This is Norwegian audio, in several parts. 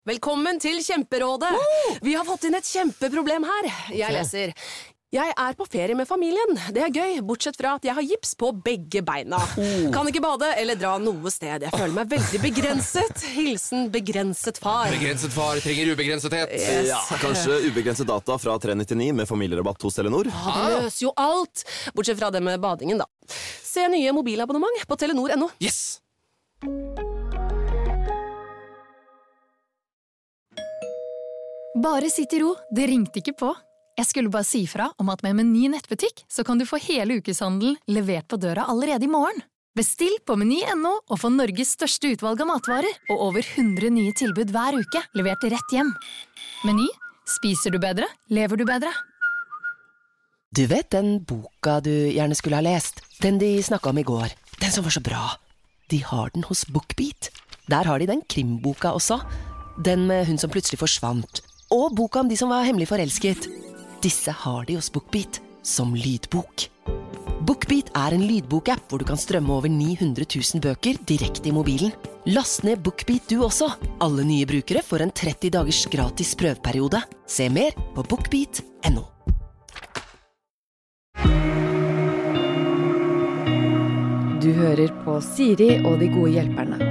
Velkommen til Kjemperådet. Vi har fått inn et kjempeproblem her. Jeg leser. Jeg er på ferie med familien. Det er gøy, bortsett fra at jeg har gips på begge beina. Kan ikke bade eller dra noe sted. Jeg føler meg veldig begrenset. Hilsen begrenset far. Begrenset far trenger ubegrensethet. Yes. Ja, kanskje ubegrenset data fra 399 med familierabatt hos Telenor. Det løser jo alt. Bortsett fra det med badingen, da. Se nye mobilabonnement på telenor.no. Yes! Bare sitt i ro, det ringte ikke på. Jeg skulle bare si fra om at med Meny nettbutikk så kan du få hele ukeshandelen levert på døra allerede i morgen. Bestill på Meny.no og få Norges største utvalg av matvarer og over 100 nye tilbud hver uke, levert rett hjem. Meny, spiser du bedre, lever du bedre. Du vet den boka du gjerne skulle ha lest? Den de snakket om i går. Den som var så bra. De har den hos BookBeat. Der har de den krimboka også. Den med hun som plutselig forsvant. Og boka om de som var hemmelig forelsket. Disse har de hos BookBeat, som lydbok. BookBeat er en lydbok-app hvor du kan strømme over 900 000 bøker direkte i mobilen. Last ned BookBeat du også. Alle nye brukere får en 30 dagers gratis prøveperiode. Se mer på bookbeat.no. Du hører på Siri og de gode hjelperne.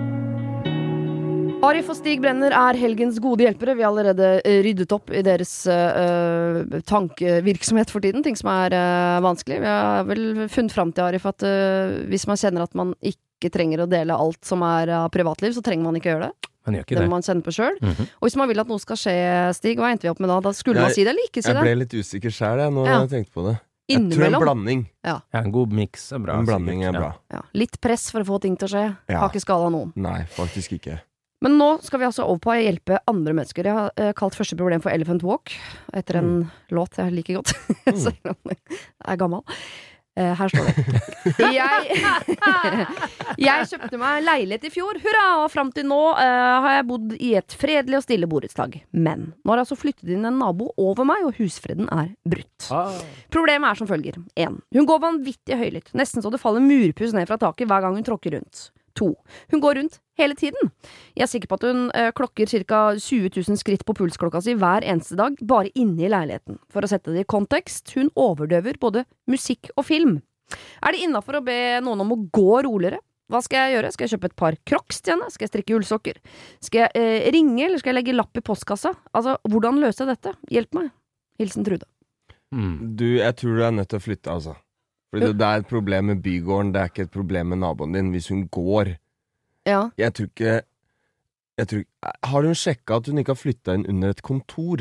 Arif og Stig Brenner er helgens gode hjelpere. Vi har allerede ryddet opp i deres tankevirksomhet for tiden, ting som er vanskelig. Vi har vel funnet frem til, Arif, at hvis man kjenner at man ikke trenger å dele alt som er av privatliv, så trenger man ikke gjøre det. Man gjør ikke det det. må man kjenne på selv. Og hvis man vil at noe skal skje, Stig, hva endte vi opp med da? Da skulle man si det eller ikke si det? Jeg ble litt usikker selv når jeg tenkte på det. Jeg tror en blanding. Ja, en god mix er bra. En blanding er bra. Ja. Litt press for å få ting til å skje. Har ikke skala noen. Nei, faktisk ikke. Men nå skal vi altså over på å hjelpe andre mennesker. Jeg har kalt første problem for Elephant Walk, etter en låt jeg liker godt, selv om jeg er gammel. Her står det. Jeg kjøpte meg leilighet i fjor, hurra, og frem til nå har jeg bodd i et fredelig og stille borettslag. Men nå har jeg altså flyttet inn en nabo over meg, og husfreden er brutt. Problemet er som følger. 1. Hun går vanvittig høylytt, nesten så det faller murpuss ned fra taket hver gang hun tråkker rundt. 2. Hun går rundt hele tiden. Jeg er sikker på at hun klokker ca. 20 000 skritt på pulsklokka si hver eneste dag, bare inne i leiligheten. For å sette det i kontekst, hun overdøver både musikk og film. Er det innenfor å be noen om å gå roligere? Hva skal jeg gjøre? Skal jeg kjøpe et par Crocs til henne? Skal jeg strikke ullsokker? Skal jeg ringe, eller skal jeg legge lapp i postkassa? Altså, hvordan løser jeg dette? Hjelp meg. Hilsen Trude. Jeg tror du er nødt til å flytte, altså. Fordi det er et problem med bygården, det er ikke et problem med naboen din hvis hun går. Ja. Jeg tror ikke har hun sjekket at hun ikke har flyttet inn under et kontor?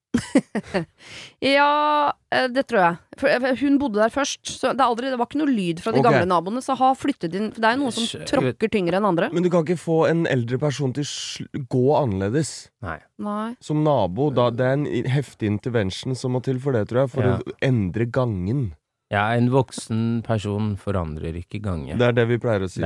Ja, det tror jeg. For hun bodde der først, så det var ikke noe lyd fra de gamle naboene, så har flyttet inn. For det er jo noen som tråkker tyngre enn andre. Men du kan ikke få en eldre person til gå annerledes. Nei. Som nabo, det er en heftig intervention som må til for det, tror jeg, for å endre gangen. Ja, en voksen person forandrer ikke gangen. Det er det vi pleier å si.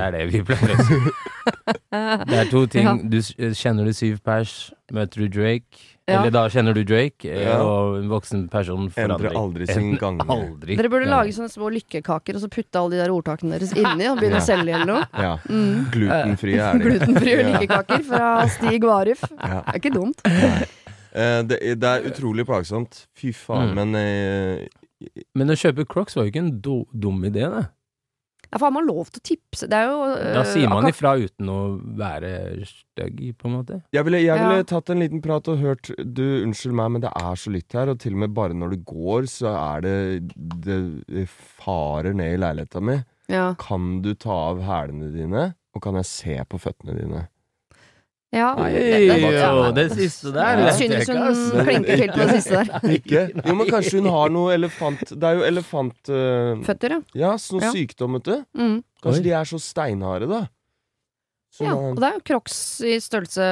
Det er to ting. Kjenner du 7 pers, møter du Drake, eller da kjenner du Drake, og en voksen person forandrer. Endrer aldri sin gang. Aldri. Dere burde lage sånne små lykkekaker, og så putte alle de der ordtakene deres inni, og begynne å selge eller noe. Ja, glutenfrie er det. Glutenfrie lykkekaker fra Stig og Arif. Det er ikke dumt. Det er utrolig plagsomt. Fy faen, Men å kjøpe Crocs var jo ikke en dum idé, det. Ja, for har man lov til å tipse? Det er jo, da sier man ifra uten å være støgg, på en måte. Jeg ville tatt en liten prat og hørt, unnskyld meg, men det er så lytt her, og til og med bare når du går, så er det farer ned i leiligheten min. Ja. Kan du ta av hælene dine, og kan jeg se på føttene dine? Ja, det siste der. Synes hun klinker til på det siste der. Ikke? Jo, men kanskje hun har noe elefant... Det er jo elefant... Føtter, ja, sånn sykdom, vet du. Kanskje de er så steinharde, da. Og det er jo Crocs i størrelse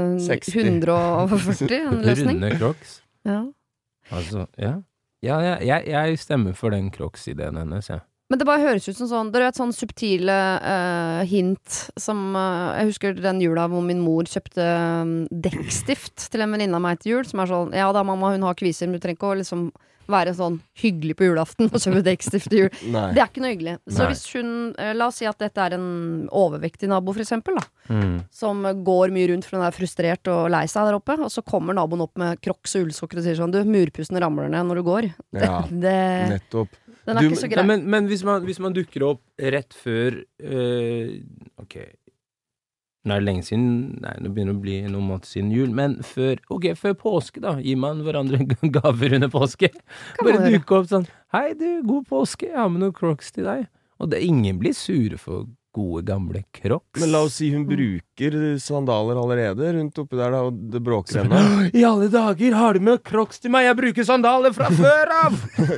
140, en løsning. Runde Crocs. Ja. Altså, jeg stemmer for den Crocs-ideen hennes, Men det bare høres ut som sånn, det er et sånn subtile hint som, jeg husker den jula hvor min mor kjøpte dekkstift til en venninne av meg til jul, som er sånn, ja da mamma, hun har kviser, men du trenger ikke å liksom være sånn hyggelig på julaften og kjøpe dekstift til jul. Nei. Det er ikke noe hyggelig. Så Nei. hvis hun, la oss si at dette er en overvektig nabo for eksempel da, som går mye rundt for hun er frustrert og lei seg der oppe, og så kommer naboen opp med crocs og ullsokker og sier sånn, du, murpussen ramler ned når du går. Ja, nettopp. Den er ikke så grei. Men hvis man dukker opp rett før ok, nå er det lenge siden, nei, nå begynner det å bli noen måneder siden jul, men før påske da, gir man hverandre gaver under påske. Bare dukke opp sånn, hei du, god påske, jeg har med noen crocs til deg. Og ingen blir sure for gode gamle crocs. Men la oss si hun bruker sandaler allerede rundt oppi der da, og det bråker henne. I alle dager, har du med crocs til meg? Jeg bruker sandaler fra før av!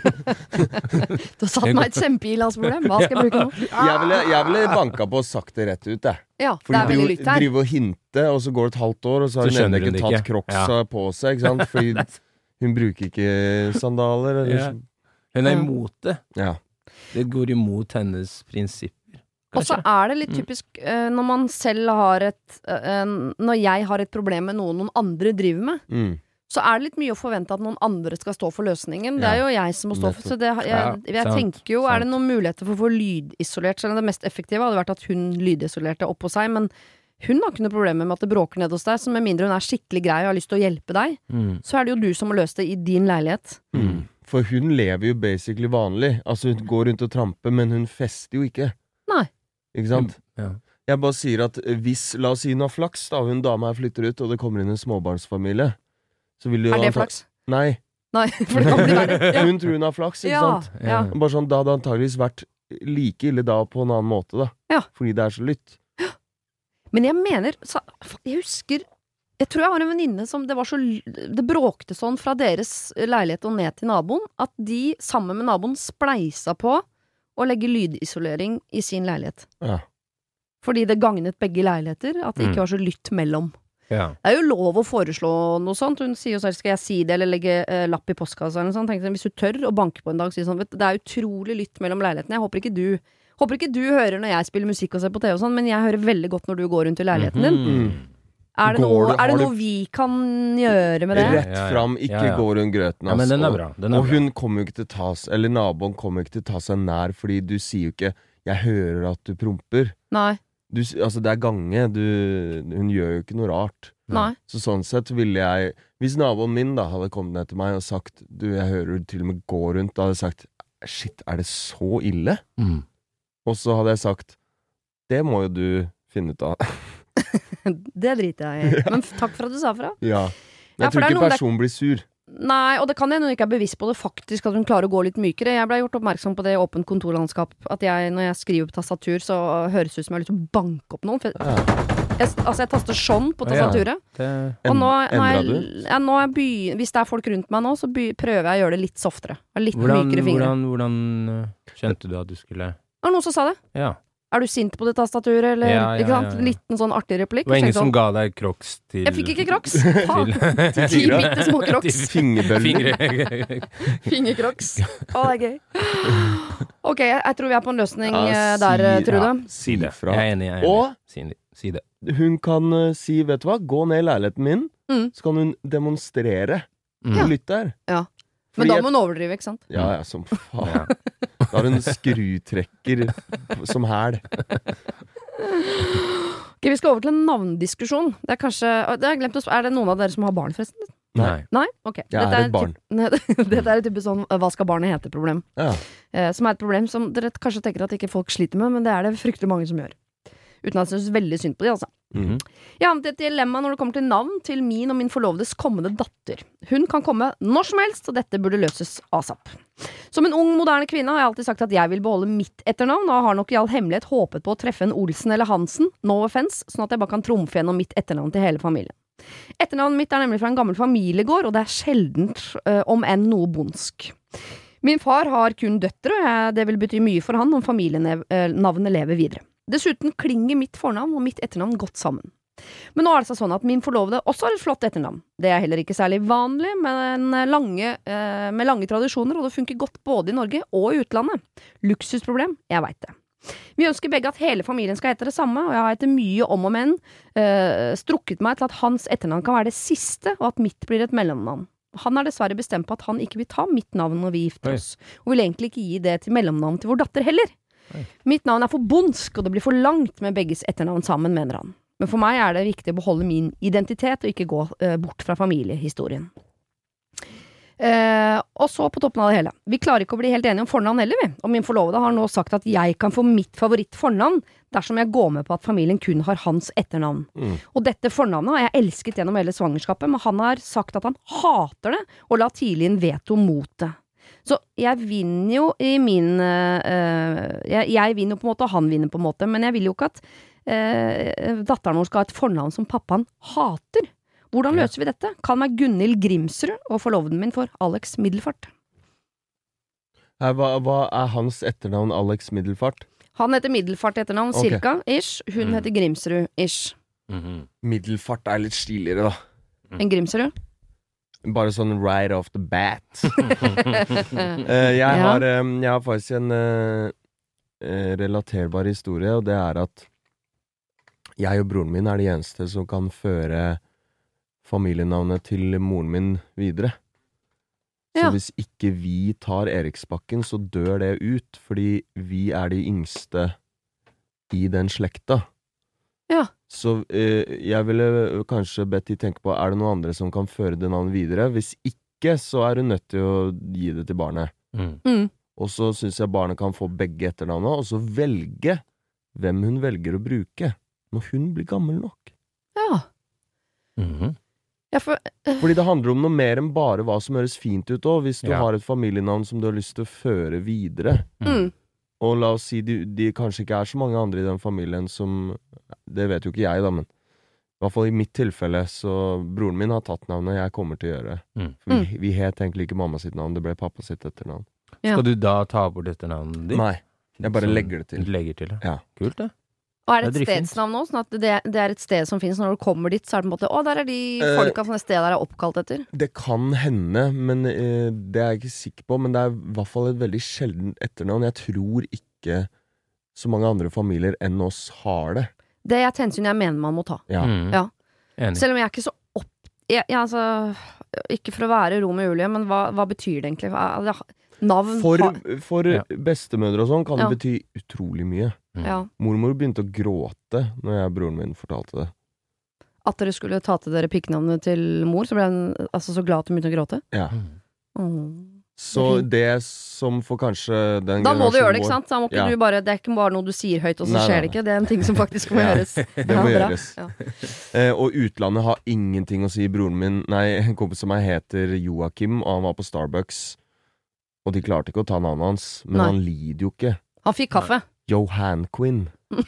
Du har satt meg et kjempeilandsproblem. Hva skal jeg bruke nå? Jeg ville banket på og sagt det rett ut, jeg. Ja, Fordi det er veldig lytt her. driver og hinte, og så går det et halvt år, og så har Så hun skjønner ennå hun ikke det tatt ikke. crocsa på seg, ikke sant? Fordi hun bruker ikke sandaler. Eller Ja. Hun er imot det. Ja. Det går imot hennes prinsipper. Og så er det litt typisk når man selv har når jeg har et problem med noen andre driver med, så er det litt mye å forvente at noen andre skal stå for løsningen. Det er jo jeg som må stå for, så jeg tenker jo, er det noen muligheter for å få lydisolert, selv om det mest effektive hadde vært at hun lydisolerte oppå seg, men hun har ikke noe problem med at det bråker ned hos deg, så med mindre hun er skikkelig grei og har lyst til å hjelpe deg, så er det jo du som må løse det i din leilighet. For hun lever jo basically vanlig. Altså hun går rundt og tramper, men hun fester jo ikke. Nei. Ikke sant? Ja. Jeg bare sier at hvis, la oss si hun har flaks da, hun dame her flytter ut, og det kommer inn en småbarnsfamilie, så vil jo Er det flaks? Nei. Nei, for det kan bli verre. Ja. Hun tror hun har flaks, ikke sant? Ja. Bare sånn, da hadde det antageligvis vært like ille da på en annen måte da. Ja. Fordi det er så lytt. Men jeg mener, jeg husker, jeg tror jeg har en venninne som det bråkte sånn fra deres leilighet og ned til naboen, at de sammen med naboen spleisa på å legge lydisolering i sin leilighet. Ja. Fordi det gagnet begge leiligheter, at det ikke var så lytt mellom. Ja. Det er jo lov å foreslå noe sånt. Hun sier jo sånn, skal jeg si det, eller legge lapp i postkassa eller noe sånt. Tenkte, hvis du tør å banke på en dag, si sånn, vet, det er utrolig lytt mellom leilighetene. Jeg håper ikke du hører når jeg spiller musikk og ser på TV og sånn, men jeg hører veldig godt når du går rundt i leiligheten din. Er det noe vi kan gjøre med det? Rett fram, ikke gå rundt grøten. Ja, men den er bra. Og hun kommer jo ikke til å ta eller naboen kommer ikke til å ta seg nær, fordi du sier jo ikke 'jeg hører at du promper'. Nei. Altså det er gange, hun gjør jo ikke noe rart. Nei. Så sånn sett ville jeg, hvis naboen min da hadde kommet ned til meg og sagt 'du, jeg hører du til og med går rundt', da hadde jeg sagt 'shit, er det så ille?' Og så hadde jeg sagt 'det må jo du finne ut av'. Det driter jeg i. Men takk for at du sa fra. Ja. Men jeg for tror det er ikke noen personen blir sur. Nei, og det kan hende hun ikke er bevisst på det faktisk, at hun klarer å gå litt mykere. Jeg ble gjort oppmerksom på det i åpent kontorlandskap, at når jeg skriver på tastatur, så høres det ut som jeg har lyst til å banke opp noen. For jeg taster sånn på tastaturet. Og nå hvis det er folk rundt meg nå, så prøver jeg å gjøre det litt softere. Litt mykere fingre. Hvordan skjønte du at du skulle... Det var noen som sa det. Ja. Er du sint på det tastaturet, eller? Ja. Ikke sant? Liten sånn artig replikk. Det var ingen som ga deg crocs til... Jeg fikk ikke crocs. Faen. 10 bitte små crocs. Fingercrocs. Å, det er gøy. Ok, jeg tror vi er på en løsning der, Trude. Si det. Jeg er enig. Og si det. Hun kan si, vet du hva, gå ned i leiligheten min, så kan hun demonstrere lytt der. Ja. Men da må hun overdrive, ikke sant? Ja, som faen. Da har hun skrutrekker som hæl. Ok, vi skal over til en navndiskusjon. Det er kanskje, er det noen av dere som har barn, forresten? Nei. Ok. Jeg er et barn. Dette er et type sånn, hva skal barnet hete problem. Ja. Som er et problem som dere kanskje tenker at ikke folk sliter med, men det er det fryktelig mange som gjør. Uten at jeg synes veldig synd på de, altså. Jeg har et dilemma når det kommer til navn til min og min forlovdes kommende datter. Hun kan komme når som helst, og dette burde løses asap. Som en ung, moderne kvinne har jeg alltid sagt at jeg vil beholde mitt etternavn, og har nok i all hemmelighet håpet på å treffe en Olsen eller Hansen, no offense, sånn at jeg bare kan trumfe gjennom mitt etternavn til hele familien. Etternavnet mitt er nemlig fra en gammel familiegård, og det er sjeldent, om enn noe bondsk. Min far har kun døtre, og det vil bety mye for han om familienavnet lever videre. Dessuten klinger mitt fornavn og mitt etternavn godt sammen. Men nå er det sånn at min forlovede også har et flott etternavn. Det er heller ikke særlig vanlig, men med lange tradisjoner, og det funker godt både i Norge og i utlandet. Luksusproblem, jeg vet det. Vi ønsker begge at hele familien skal hete det samme, og jeg har etter mye om og men strukket meg til at hans etternavn kan være det siste, og at mitt blir et mellomnavn. Han dessverre bestemt på at han ikke vil ta mitt navn når vi gifter oss, og vil egentlig ikke gi det til mellomnavn til vår datter heller. Mitt navn for bondsk, og det blir for langt med begges etternavn sammen, mener han. Men for meg det viktig å beholde min identitet og ikke gå bort fra familiehistorien. Og så på toppen av det hele. Vi klarer ikke å bli helt enige om fornavn heller, vi. Og min forlovede har nå sagt at jeg kan få mitt favorittfornavn dersom jeg går med på at familien kun har hans etternavn. Og dette fornavnet har jeg elsket gjennom hele svangerskapet, men han har sagt at han hater det, og la tidlig en veto mot det. Så jeg vinner jo i min jeg vinner på en måte, og han vinner på en måte, men jeg vil jo ikke at datteren vår skal ha et fornavn som pappaen hater. Hvordan løser vi dette? Kall meg Gunhild Grimsrud, og forloveden min for Alex Middelfart. Hva hans etternavn Alex Middelfart? Han heter Middelfart etternavn, cirka, ish. Hun heter Grimsrud, ish. Middelfart litt stiligere, da. En Grimsrud? Bare sånn right off the bat. Jeg har faktisk en relaterbar historie, og det at jeg og broren min de eneste som kan føre familienavnet til moren min videre. Så hvis ikke vi tar Eriksbakken, så dør det ut, fordi vi de yngste i den slekta. Ja. Så jeg ville kanskje bedt de tenke på, det noen andre som kan føre det navnet videre? Hvis ikke, så hun nødt til å gi det til barnet. Og så synes jeg barnet kan få begge etternavnene, og så velge hvem hun velger å bruke når hun blir gammel nok. Ja. Fordi det handler om noe mer enn bare hva som høres fint ut også, hvis du har et familienavn som du har lyst til å føre videre. Og la oss si, de kanskje ikke så mange andre i den familien som, det vet jo ikke jeg da, men i hvert fall i mitt tilfelle, så broren min har tatt navnet, jeg kommer til å gjøre det. For vi het egentlig ikke mamma sitt navn, det ble pappa sitt etternavn. Skal du da ta bort etternavnet ditt? Nei, jeg bare legger det til. Legger til, ja. Kult det. Og det et stedsnavn nå, sånn at det et sted som finnes når du kommer dit, så det på en måte, der de folka som det stedet der oppkalt etter? Det kan hende, men det jeg ikke sikker på, men det i hvert fall et veldig sjelden etternavn. Jeg tror ikke så mange andre familier enn oss har det. Det et hensyn jeg mener man må ta. Ja. Selv om jeg ikke så altså, ikke for å være Romeo og Julie, men hva betyr det egentlig? Navn for bestemødre og sånn kan det bety utrolig mye. Mormor begynte å gråte når jeg og broren min fortalte det. At dere skulle ta til dere pikknavnet til mor, så ble hun altså så glad at hun begynte å gråte? Ja. Så det som for kanskje den da må du gjøre det, ikke sant? Da må ikke du bare, det ikke bare noe du sier høyt, og så skjer det ikke. Det en ting som faktisk må gjøres. Det må gjøres. Og utlandet har ingenting å si. Broren min, en kompis som meg heter Joakim, og han var på Starbucks, og de klarte ikke å ta navnet hans, men han lider jo ikke. Han fikk kaffe. Johan Quinn.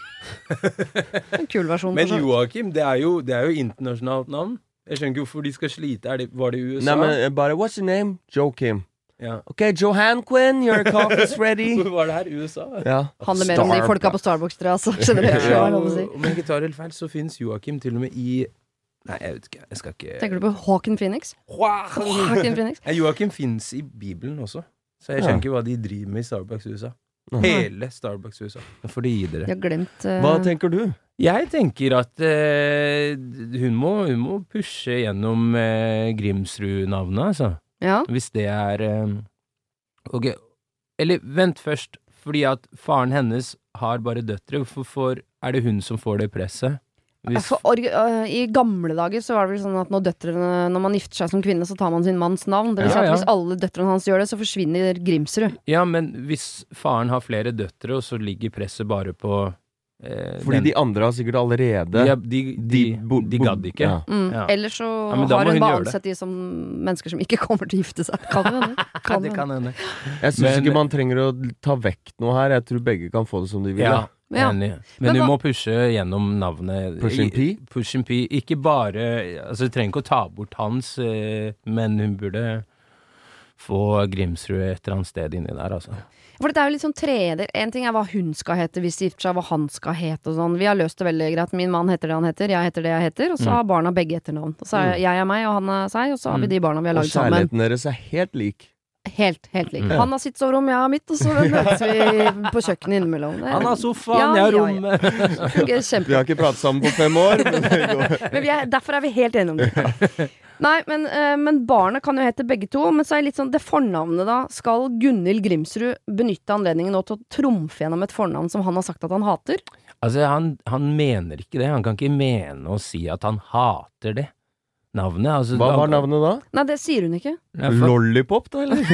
En kul versjon. Men Joakim, det jo internasjonalt navn. Jeg skjønner ikke hvorfor de skal slite. Var det i USA? Nei, men bare, what's your name? Joakim. Ok, Johan Quinn, your coffee's ready. Hvor var det her? USA? Handler mer om de folka på Starbucks, tror jeg, altså. Generelt. Om jeg ikke tar helt feil, så finnes Joakim til og med i... Nei, jeg vet ikke, jeg skal ikke... Tenker du på Joaquin Phoenix? Joaquin Phoenix? Joakim finnes i Bibelen også. Så jeg skjønner ikke hva de driver med i Starbucks i USA. Hele Starbucks USA. For de gir dere. Jeg har glemt Hva tenker du? Jeg tenker at hun må pushe gjennom Grimsrud-navnet, altså. Hvis det ok, eller vent først, fordi at faren hennes har bare døtre. Hvorfor det hun som får det presset? I gamle dager så var det vel sånn at når man gifter seg som kvinne, så tar man sin manns navn. Det vil si at hvis alle døtrene hans gjør det, så forsvinner Grimsrud. Ja, men hvis faren har flere døtre, og så ligger presset bare på fordi de andre har sikkert allerede de gadd ikke. Eller så har hun bare ansett de som mennesker som ikke kommer til å gifte seg. Kan det hende? Det kan hende. Jeg synes ikke man trenger å ta vekk noe her. Jeg tror begge kan få det som de vil. Enig. Men du må pushe gjennom navnet Pushin P. Ikke bare, altså du trenger ikke å ta bort hans, men hun burde få Grimsrud et eller annet sted inni der, altså. For det jo litt sånn treder. En ting hva hun skal hete hvis de gifter seg, hva han skal hete og sånn. Vi har løst det veldig greit. Min mann heter det han heter, jeg heter det jeg heter, og så har barna begge etternavn. Og så jeg meg, og han seg, og så har vi de barna vi har laget sammen. Og kjærligheten deres helt lik. helt lik. Han har sitt soverom, jeg har mitt, og så møtes vi på kjøkkenet innimellom. Han har sofaen, jeg har rommet. Kjempe. Vi har ikke pratet sammen på 5 år, men det går. Men derfor er vi helt enige om det. Nei, men barnet kan jo hete begge to, men så er litt sånn, det fornavnet da, skal Gunhild Grimsrud benytte anledningen nå til å trumfe gjennom et fornavn som han har sagt at han hater? Altså, han mener ikke det. Han kan ikke mene å si at han hater det. Navnet, altså. Hva var navnet da? Nei, det sier hun ikke. Lollipop da, eller?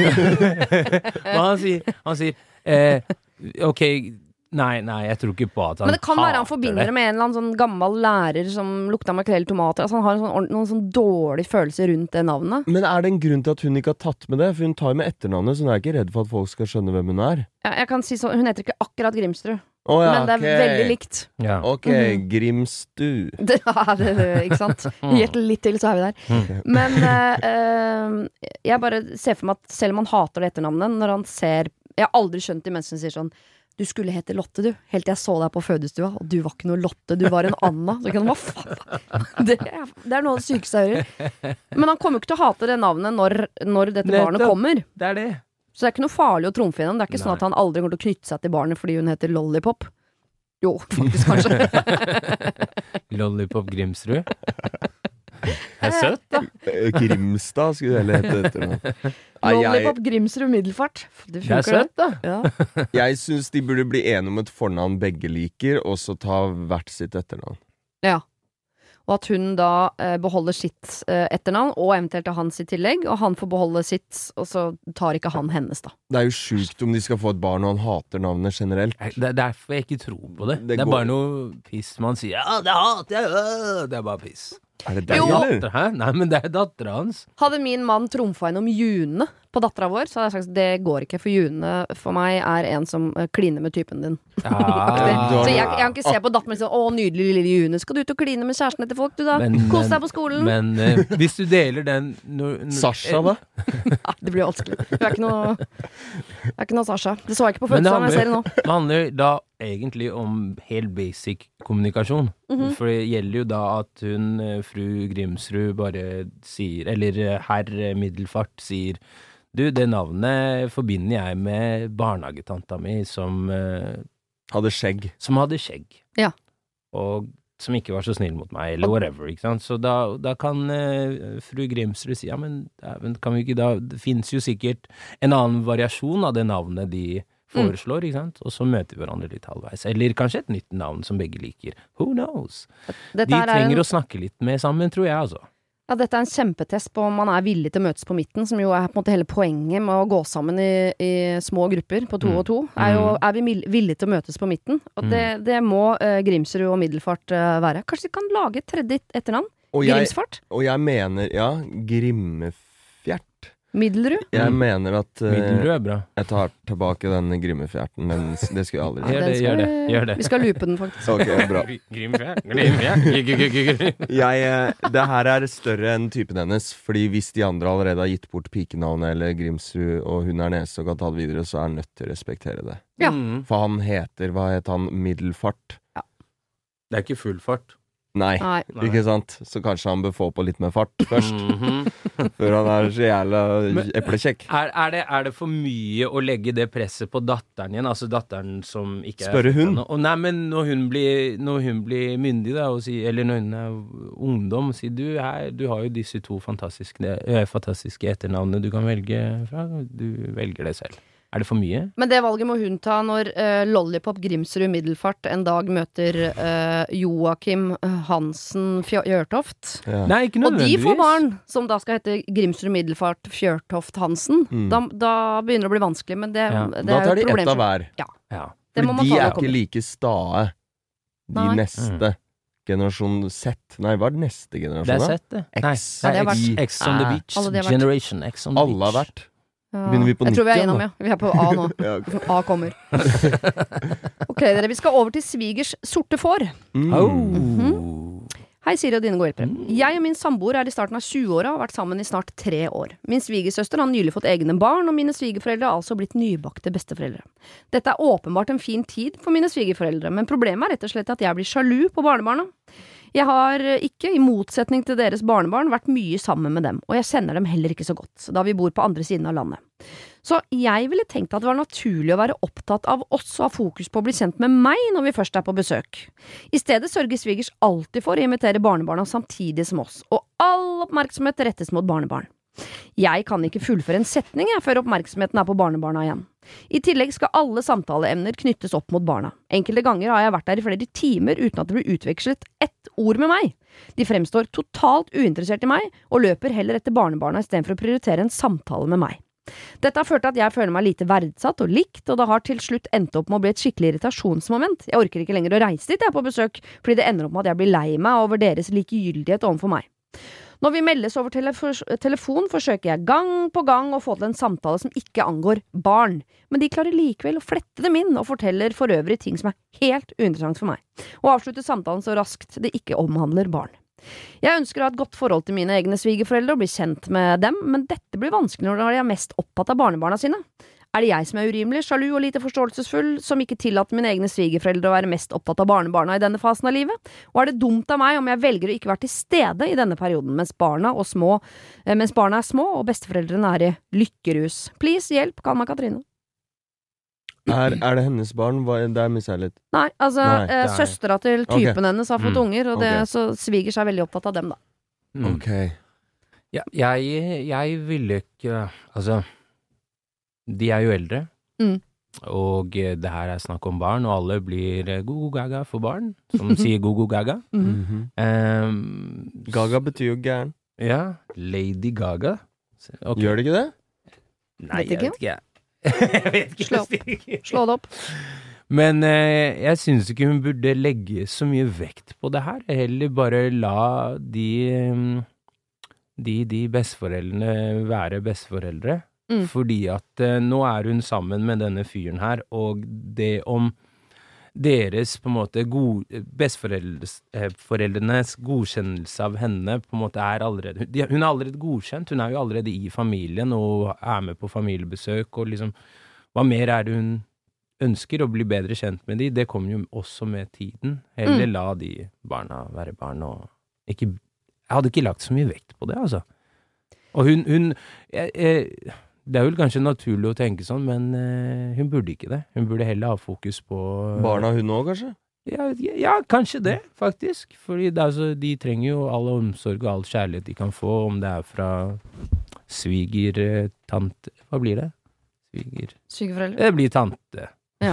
Han sier, ok, nei, jeg tror ikke på at han hater det. Men det kan være han forbinder det med en eller annen sånn gammel lærer som lukta makrell tomater. Altså han har noen sånn dårlig følelse rundt det navnet. Men er det en grunn til at hun ikke har tatt med det? For hun tar med etternavnet, så hun er ikke redd for at folk skal skjønne hvem hun er. Ja, jeg kan si så, hun heter ikke akkurat Grimsrud. Ja, men det er veldig likt. Ja. Ok, Grimstu. Det, ikke sant? Gjett litt til, så er vi der. Men jeg bare ser for meg at selv om han hater det etternavnet, når han ser, jeg har aldri skjønt de menneskene sier sånn, du skulle hete Lotte, du. Helt til jeg så deg på fødestua, og du var ikke noe Lotte, du var en Anna. Så kan hva faen? Det er noe av det sykeste jeg hører. Men han kommer jo ikke til å hate det navnet når dette barnet kommer. Det er det. Så det er ikke noe farlig å trumfe gjennom. Det er ikke sånn at han aldri kommer til å knytte seg til barnet fordi hun heter Lollipop. Jo, faktisk kanskje. Lollipop Grimsrud. Det er søtt, da. Grimstad skulle det hete etter nå. Lollipop Grimsrud Middelfart. Det er søtt, da. Ja. Jeg synes de burde bli enige om et fornavn begge liker, og så ta hvert sitt etternavn. Ja. Og at hun da beholder sitt etternavn, og eventuelt hans i tillegg, og han får beholde sitt, og så tar ikke han hennes da. Det er jo sjukt om de skal få et barn og han hater navnet generelt. Det er derfor jeg ikke tror på det. Det er bare noe piss man sier. Ja, det hater jeg! Det er bare piss. Er det deg, eller? Hæ? Nei, men det er datteren hans. Hadde min mann trumfa gjennom June på datteren vår, så hadde jeg sagt det går ikke, for June for meg er en som kliner med typen din. Ja. Så jeg kan ikke se på datteren min sånn, å nydelig lille June, skal du ut og kline med kjæresten etter folk du da? Kos deg på skolen. Men hvis du deler den Sasha da? Ja, det blir vanskelig. Det er ikke noe Sasha. Det så jeg ikke på fødselen, jeg ser det nå. Det handler da egentlig om helt basic kommunikasjon. For det gjelder jo da at fru Grimsrud bare sier, eller herr Middelfart sier, du, det navnet forbinder jeg med barnehagetanta mi som hadde skjegg. Som hadde skjegg. Ja. Og som ikke var så snill mot meg, eller whatever, ikke sant? Så da kan fru Grimsrud si, ja, men kan vi ikke da, det finnes jo sikkert en annen variasjon av det navnet de foreslår, ikke sant? Og så møter vi hverandre litt halvveis. Eller kanskje et nytt navn som begge liker. Who knows? De trenger å snakke litt med sammen, tror jeg, altså. Ja, dette er en kjempetest på om man er villig til å møtes på midten, som jo er på en måte hele poenget med å gå sammen i små grupper på 2 og 2. Er vi villige til å møtes på midten? Og det må Grimsrud og Middelfart være. Kanskje de kan lage et tredje etternavn? Grimsfart? Og jeg mener, ja, Grimmefjert. Middelrud? Jeg mener at Middelrud er bra. Jeg tar tilbake den Grimmefjerten, men det skulle jeg aldri Gjør det. Vi skal loope den faktisk. Ok, bra. Det her er større enn typen hennes, fordi hvis de andre allerede har gitt bort pikenavnet eller Grimsrud, og hun er nese og kan ta det videre, så er han nødt til å respektere det. Ja. For han heter, hva heter han, Middelfart? Ja. Det er ikke full fart. Nei, ikke sant? Så kanskje han bør få på litt mer fart først. Før han er så jævla eplekjekk. Er det for mye å legge det presset på datteren igjen? Altså datteren som ikke Spørre hun? Nei, men når hun blir myndig da, eller når hun er ungdom, sier du har jo disse 2 fantastiske etternavnene du kan velge fra. Du velger det selv. Er det for mye? Men det valget må hun ta når Lollipop Grimsrud Middelfart en dag møter Joakim Hansen Fjørtoft. Ja. Nei, ikke og de nødvendigvis. får barn som da skal hete Grimsrud Middelfart Fjørtoft Hansen. Da begynner det å bli vanskelig, men det er da tar de et problem. ett av hver. Ja. Det må For man de ta er ikke like stae. De Nei. neste generasjon Z. Nei, hva er det neste generasjon Det er da? sett det. X. Nei, Ja, det har vært- X on the beach. Alle de har vært. Generation X on the beach. Alle har vært. Ja. Begynner vi på Jeg tror vi er 90 innom, da? ja. Vi er på A nå. Ja, ok. A kommer. Ok, dere, vi skal over til svigers sorte får. Hei, Siri og dine gode hjelpere. Jeg og min samboer er i starten av 20-åra og har vært sammen i snart 3 år. Min svigersøster har nylig fått egne barn, og mine svigerforeldre har altså blitt nybakte besteforeldre. Dette er åpenbart en fin tid for mine svigerforeldre, men problemet er rett og slett at jeg blir sjalu på barnebarna. Jeg har ikke, i motsetning til deres barnebarn, vært mye sammen med dem, og jeg kjenner dem heller ikke så godt, da vi bor på andre siden av landet. Så jeg ville tenkt at det var naturlig å være opptatt av oss og ha fokus på å bli kjent med meg når vi først på besøk. I stedet sørger svigers alltid for å invitere barnebarna samtidig som oss, og all oppmerksomhet rettes mot barnebarn. Jeg kan ikke fullføre en setning før oppmerksomheten på barnebarna igjen. I tillegg skal alle samtaleemner knyttes opp mot barna. Enkelte ganger har jeg vært der i flere timer uten at det blir utvekslet ett ord med meg. De fremstår totalt uinteressert i meg, og løper heller etter barnebarna i stedet for å prioritere en samtale med meg. Dette har ført til at jeg føler meg lite verdsatt og likt, og det har til slutt endt opp med å bli et skikkelig irritasjonsmoment. Jeg orker ikke lenger å reise dit på besøk, fordi det ender opp med at jeg blir lei meg over deres likegyldighet overfor meg. Når vi meldes over telefon, forsøker jeg gang på gang å få til en samtale som ikke angår barn, men de klarer likevel å flette dem inn og forteller for øvrig ting som helt uinteressant for meg, og avslutter samtalen så raskt det ikke omhandler barn. Jeg ønsker å ha et godt forhold til mine egne svigerforeldre og bli kjent med dem, men dette blir vanskelig når de mest opptatt av barnebarna sine. Det jeg som urimelig, sjalu og lite forståelsesfull, som ikke tillater mine egne svigerforeldre å være mest opptatt av barnebarna i denne fasen av livet? Og det dumt av meg om jeg velger å ikke være til stede i denne perioden mens barna små og besteforeldrene i lykkerus? Please, hjelp, kall meg Katrine. Er det hennes barn? Der misser jeg litt. Nei, altså søstera til typen hennes har fått unger, og så svigers veldig opptatt av dem da. Ok. Ja, jeg ville ikke, altså, de jo eldre, og det her snakk om barn, og alle blir go-go-gaga for barn, som sier go-go-gaga. Gaga betyr jo gæren. Ja, Lady Gaga. Okay. Gjør det ikke det? Nei, jeg vet ikke. Slå det opp. Men jeg synes ikke hun burde legge så mye vekt på det her. Heller bare la de besteforeldrene være besteforeldre. Fordi at nå hun sammen med denne fyren her, og det om deres på en måte besteforeldrenes godkjennelse av henne på en måte allerede, hun allerede godkjent, hun jo allerede i familien og med på familiebesøk, og liksom, hva mer det hun ønsker å bli bedre kjent med de, det kommer jo også med tiden. Heller la de barna være barn, og ikke, jeg hadde ikke lagt så mye vekt på det, altså. Og hun det vel kanskje naturlig å tenke sånn, men hun burde ikke det. Hun burde heller ha fokus på barna hun også, kanskje? Ja, kanskje det, faktisk. Fordi de trenger jo all omsorg og all kjærlighet de kan få, om det fra svigertante. Hva blir det? Svigerforeldre? Det blir tante. Ja.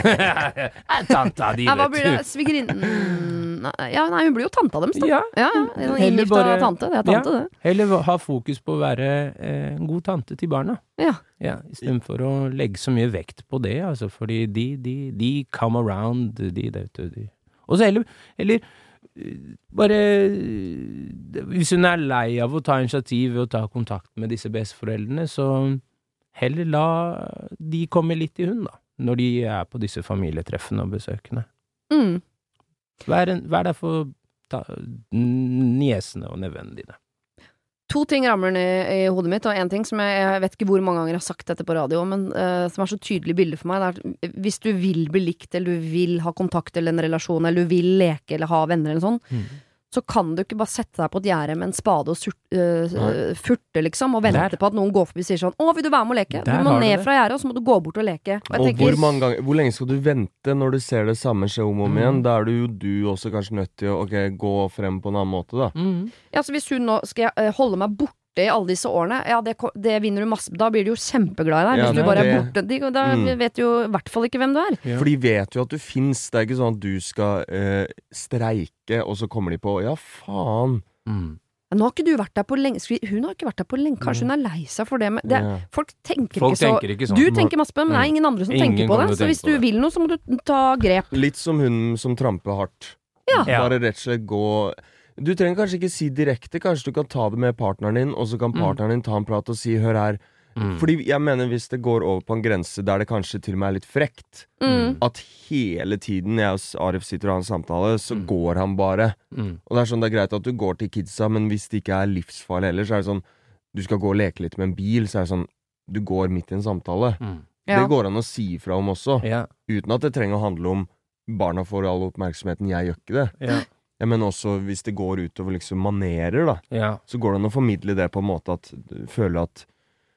Tanta di, hva blir det? Svigerinnen? Ja, nei, hun blir jo tanta deres da. Ja. Inngifta tante, det tante det. Heller ha fokus på å være en god tante til barna. Ja, i stedet for å legge så mye vekt på det, altså, fordi de come around, og så heller bare, hvis hun lei av å ta initiativ og ta kontakt med disse besteforeldrene, så heller la de komme litt i hund da, når de på disse familietreffene og besøkene. Hva det for niesene og nevene dine? 2 ting ramler ned i hodet mitt, og en ting som jeg vet ikke hvor mange ganger jeg har sagt dette på radio, men som så tydelig bilde for meg, det hvis du vil bli likt, eller du vil ha kontakt eller en relasjon, eller du vil leke eller ha venner eller sånn, så kan du ikke bare sette deg på et gjerde med en spade og furte liksom, og vente på at noen går forbi og sier sånn, vil du være med å leke? Du må ned fra gjerdet, og så må du gå bort og leke. Og tenker, hvor lenge skal du vente når du ser det samme skje om igjen? Da det jo du også kanskje nødt til å gå frem på en annen måte da. Ja, så hvis hun nå skal holde meg borte i alle disse årene, det vinner du masse, da blir du jo kjempeglad i deg. Hvis du bare borte, da vet du jo i hvert fall ikke hvem du For de vet jo at du finnes. Det ikke sånn at du skal streike, og så kommer de på, ja faen. Nå har ikke du vært der på lenge. Hun har ikke vært der på lenge. Kanskje hun lei seg for det. Folk tenker ikke så. Du tenker masse på det, men det ingen andre som tenker på det. Så hvis du vil noe, så må du ta grep. Litt som hun som tramper hardt. Bare rett og slett gå. Du trenger kanskje ikke si direkte, kanskje du kan ta det med partneren din, og så kan partneren din ta en prat og si, hør her. Fordi jeg mener hvis det går over på en grense der det kanskje til og med litt frekt, at hele tiden jeg og Arif sitter og har en samtale, så går han bare. Og det sånn, det greit at du går til kidsa, men hvis det ikke livsfarlig heller, så det sånn, du skal gå og leke litt med en bil, så det sånn, du går midt i en samtale. Det går an å si fra om også, uten at det trenger å handle om barna får all oppmerksomheten, jeg gjør ikke det. Men også hvis det går utover liksom manerer da, så går det an å formidle det på en måte at du føler at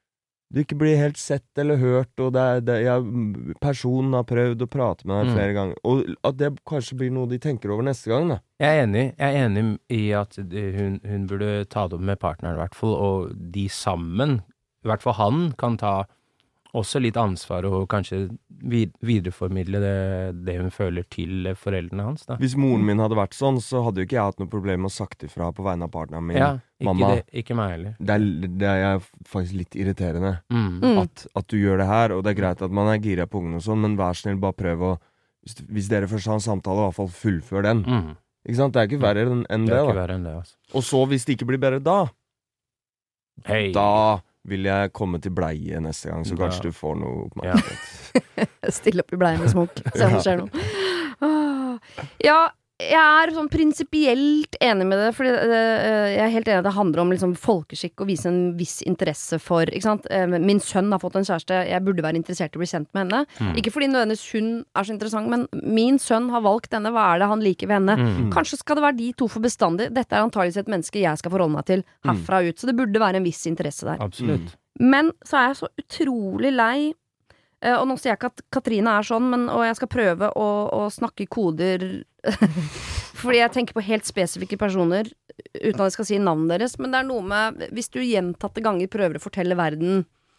du ikke blir helt sett eller hørt, og personen har prøvd å prate med deg flere ganger, og at det kanskje blir noe de tenker over neste gang, da. Jeg er enig i at hun burde ta det opp med partneren i hvert fall, og de sammen, i hvert fall han, kan ta også litt ansvar og kanskje videreformidle det hun føler til foreldrene hans, da. Hvis moren min hadde vært sånn, så hadde jo ikke jeg hatt noe problem med å sagt ifra på vegne av partneren min. Ja, mamma, ikke meg heller. Det er faktisk litt irriterende at du gjør det her, og det er greit at man er gira på ungen og sånn, men vær snill, bare prøv å, hvis dere først har en samtale, i hvert fall fullfør den. Ikke sant? Det er ikke verre enn det, da. Det er ikke verre enn det, altså. Og så, hvis det ikke blir bedre da, Hei. Da vil jeg komme til bleie neste gang, så kanskje du får noe oppmerksomhet. Stille opp i bleie med smokk, se om det skjer noe. Ja, jeg er sånn prinsipielt enig med det, fordi jeg er helt enig at det handler om liksom folkeskikk og vise en viss interesse for, ikke sant? Min sønn har fått en kjæreste, jeg burde være interessert i å bli kjent med henne. Ikke fordi nødvendigvis hun er så interessant, men min sønn har valgt henne, hva er det han liker ved henne? Kanskje skal det være de to for bestandig. Dette er antageligvis et menneske jeg skal forholde meg til herfra ut, så det burde være en viss interesse der. Absolutt. Men så er jeg så utrolig lei, og nå sier jeg ikke at Katrine er sånn, og jeg skal prøve å snakke i koder fordi jeg tenker på helt spesifikke personer uten at jeg skal si navnet deres, men det er noe med, hvis du gjentatte ganger prøver å fortelle verden